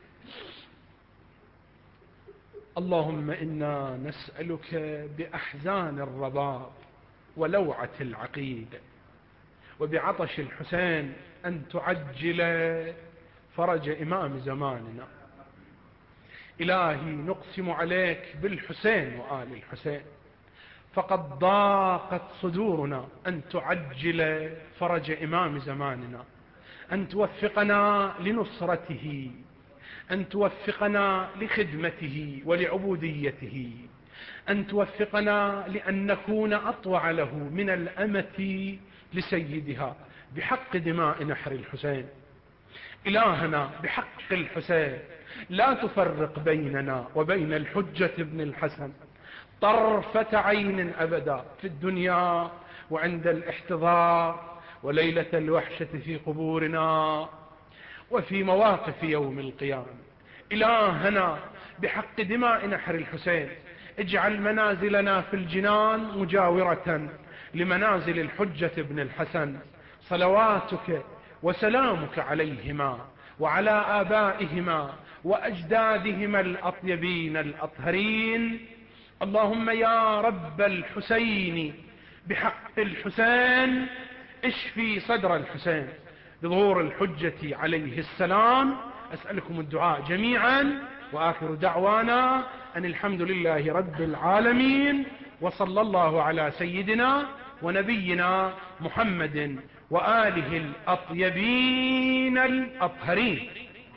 اللهم إنا نسألك بأحزان الرباب ولوعة العقيل وبعطش الحسين أن تعجل فرج إمام زماننا. إلهي نقسم عليك بالحسين وآل الحسين، فقد ضاقت صدورنا أن تعجل فرج إمام زماننا، أن توفقنا لنصرته، أن توفقنا لخدمته ولعبوديته، أن توفقنا لأن نكون أطوع له من الأمة لسيدها بحق دماء نحر الحسين. إلهنا بحق الحسين لا تفرق بيننا وبين الحجة ابن الحسن طرفة عين أبدا، في الدنيا وعند الاحتضار، وليلة الوحشة في قبورنا، وفي مواقف يوم القيامة. إلهنا بحق دماء نحر الحسين اجعل منازلنا في الجنان مجاورة لمنازل الحجة ابن الحسن، صلواتك وسلامك عليهما وعلى آبائهما وأجدادهما الأطيبين الأطهرين. اللهم يا رب الحسين بحق الحسين اشفي صدر الحسين بظهور الحجة عليه السلام. أسألكم الدعاء جميعا، وآخر دعوانا أن الحمد لله رب العالمين، وصلى الله على سيدنا ونبينا محمد وآله الأطيبين الأطهرين.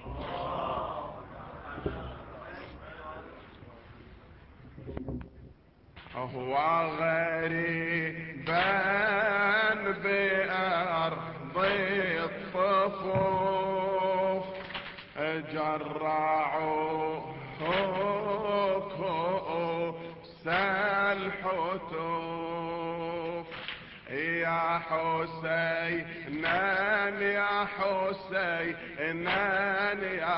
هو غريبا بأرض الصفوف جرعوه كؤوس الحتوف. يا حسين يا حسين يا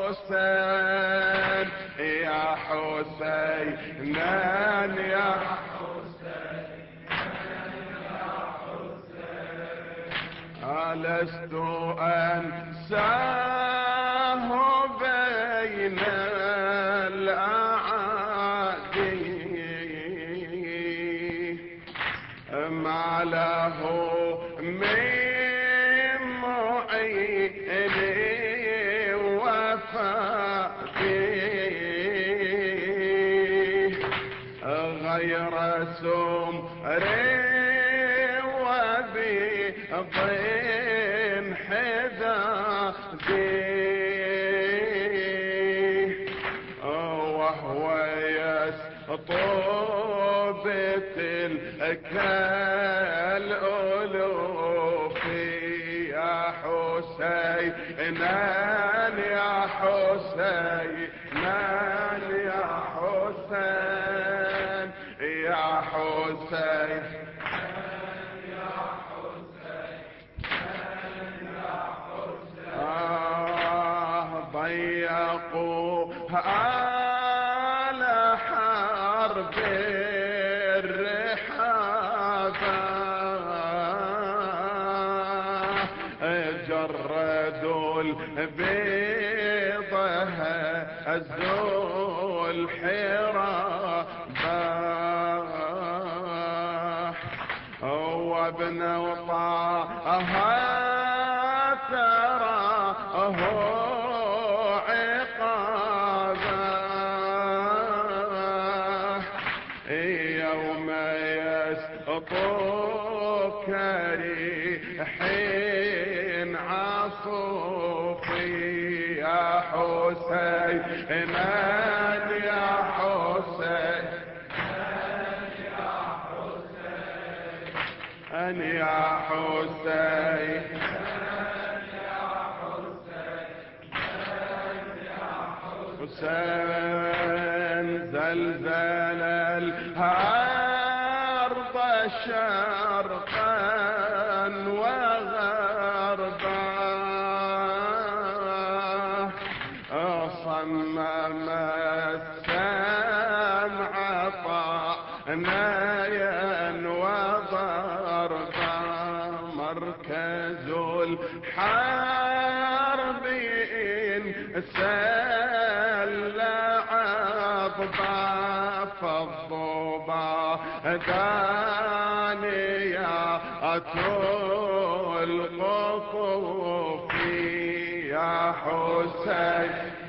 حسين يا حسين يا ألست أنساه بين الأعادي، ما له من معين وفادي غير سمر طوبة كالألوف يا حسين يا حسين يا حسين يا حسين ضيقوا على حرب الرحابة جردوا البيضة هزوا الحرابة وابن طه تراه عقابه يوم يسقط كريحين عصوفي يا حسين يا حسين يا حسين حسين زلزل الأرض شرقا وغربا صمم السمع طعنايا وضربا مركز الحرب إن سلع عضبا فالضبا دانيات القطوف يا حسين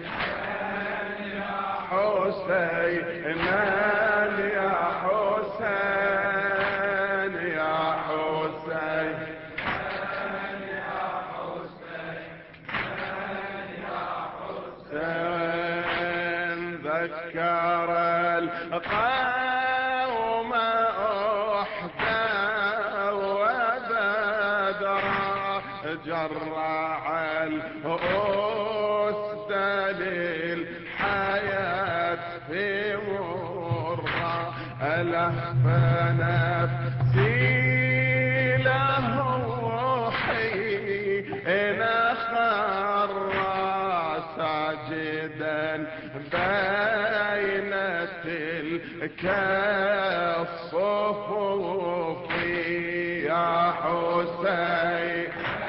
حسين يا حسين يا حسين ذكر القوم أحدا وبدرا جرع الأسد للحياة في مرة ألهف نفسي له حين خر ساجدا بين تلك الصفوف يا حسين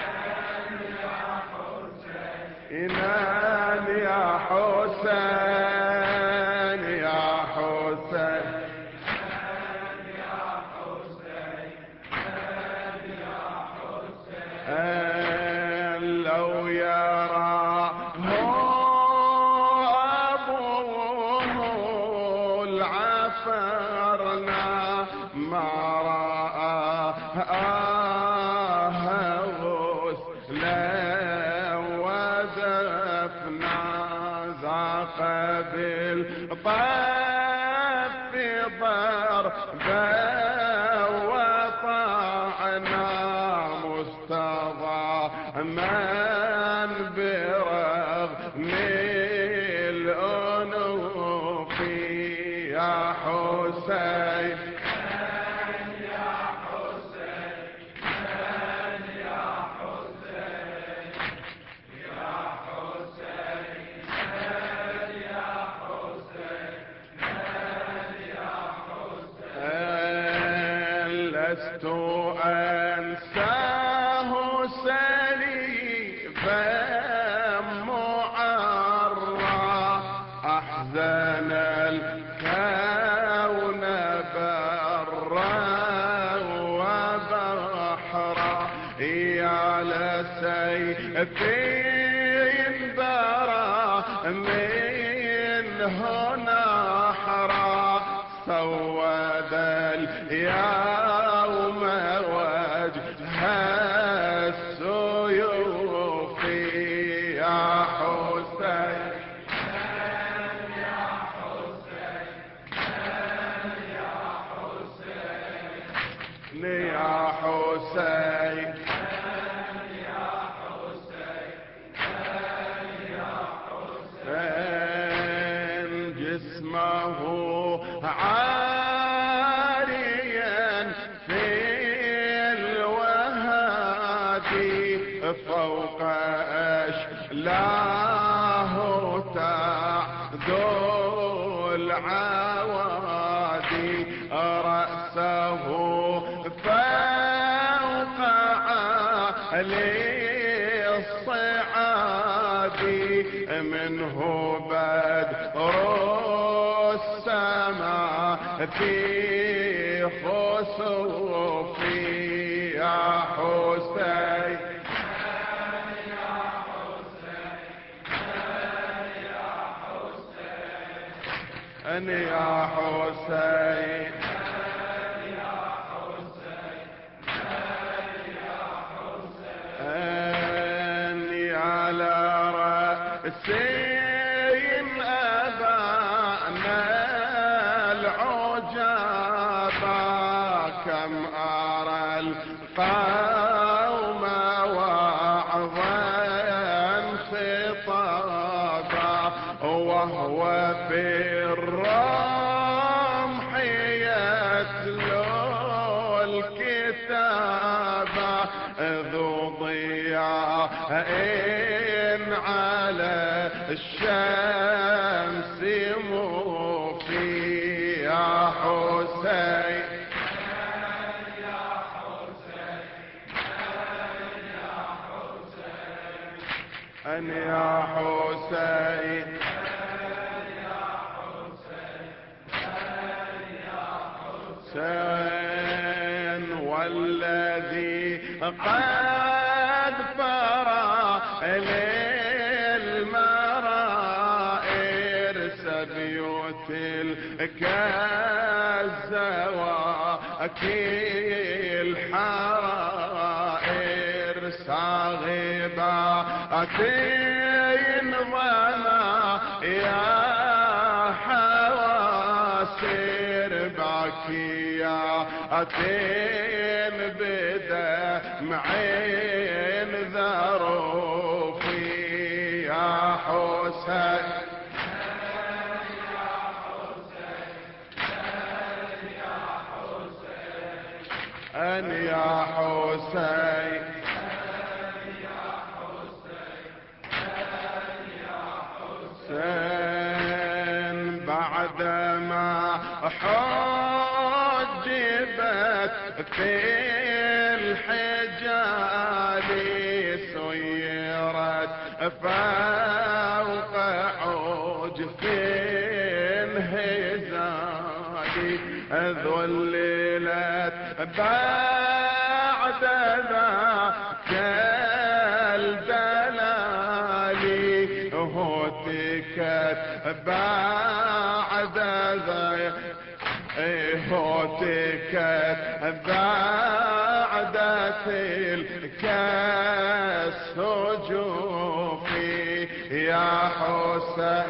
يا حسين يا حسين لو يرى أبوه العفرنا ما رآه غسلا ودفنا ذاق بالطف ضربا وطعنا مستضاما برغم الأنوف يا حسين لست أنساه سليفا معرى أحزن الكون برا وبحرا على سيف برا منه نحرا سود اليوم وجه السيوف يا حسين الله تعدو العوادي رأسه فوق علي الصعادي منه بدر السماء في خسوفي يا حسين أني يا حسين أني على رأسي أبانا العجابا كم أرى القوم وعظا خطابا وهو في الرمح يتلو الكتاب ذو ضياء على الشمس موفي يا حسين أن يا حسين والذي قد فرى للمرائر سبيوت الكزواكي الحرائر صاغباتين ظما يا حواسر باكياتين بدمعين ذروفي يا حسين أن يا حسين بعدما حجبت في الحجال سيرت فوق عجف انهزالي ذللت بعد ذاك الدلال هتكت بعد ذاك هتكت بعد تلك السجوف يا حسين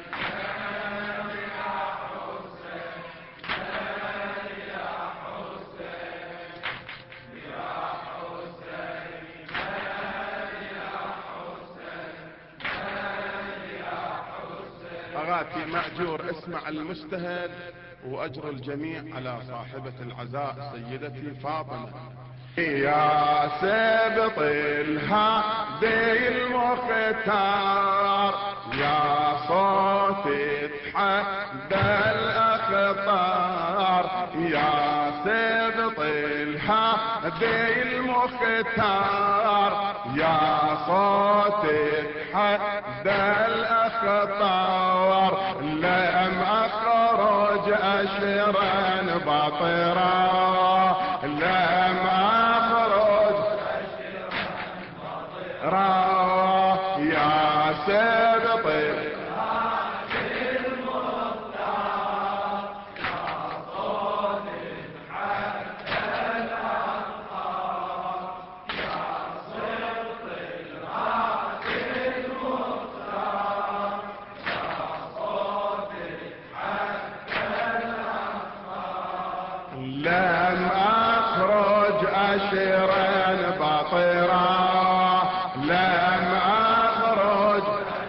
أغاتي مأجور اسمع المجتهد وأجر الجميع على صاحبة العزاء سيدتي فاطمة يا سبط الهادي المختار يا صوت تحدى الأخطار يا سبط الهادي المختار يا صوت تحدى الأخطار لم أخرج أشرا بطرا لم أخرج أشرا يا سبط لم أخرج أشرا بطرا لم أخرج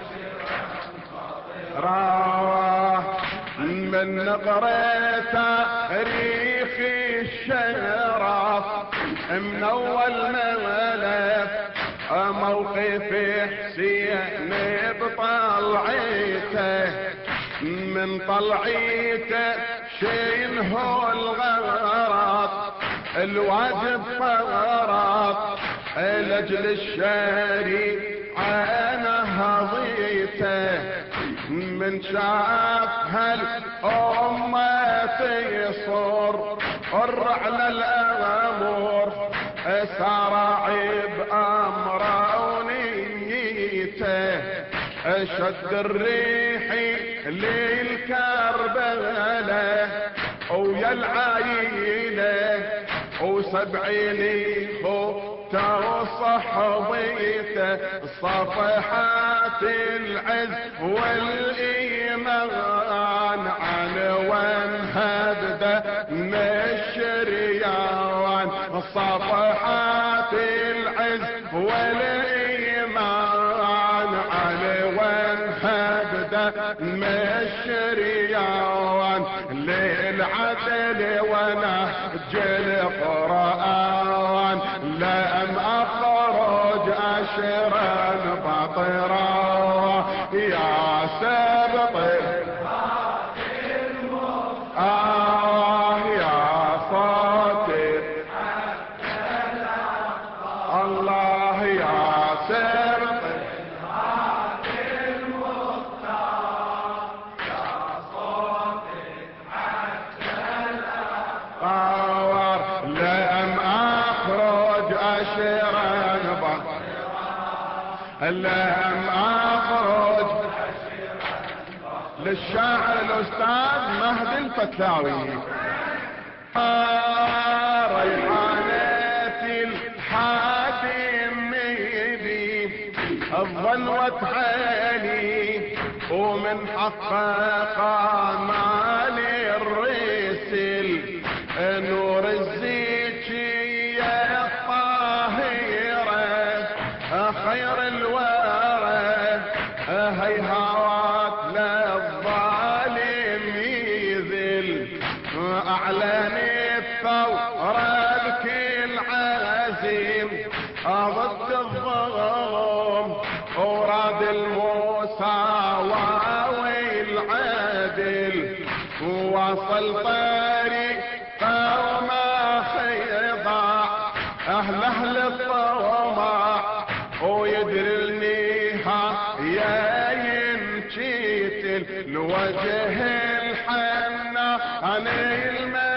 أشرا من نقرأ تاريخ الشرف من أول ملف موقف حسين بطلعيته من طلعيته شينه الغرض الواجب فرض لأجل الشريعة نهضيته من شاف هالأمة تصر على الأمور سراعب أمره ونيته شد الريح للكربلة ويا العايلة و70 خوته وصحبيته صفحات العز والإيمان عنوان هبدة من الشريان صفحات العز والإيمان عنوان هبدة من الشريان للعدل ونهج القرآن لم أخرج أشرا بطرا يا سبط يا صاتر الله يا سبط لم أخرج أشرا لم أخرج للشاعر الأستاذ مهدي الفتاوي ريحانة الحادم ميدي الظن وتحالي ومن حقق مال الرسل نور الزيتية الطاهرة خير الورى هيهات للظالم يذل أعلن الثورة بكل عزيم ضد الظلم وراد المساواة والعدل وصل طريق وما خيضع أهل الطمع ويدري النهاية ينشيت الوجه الحنة عن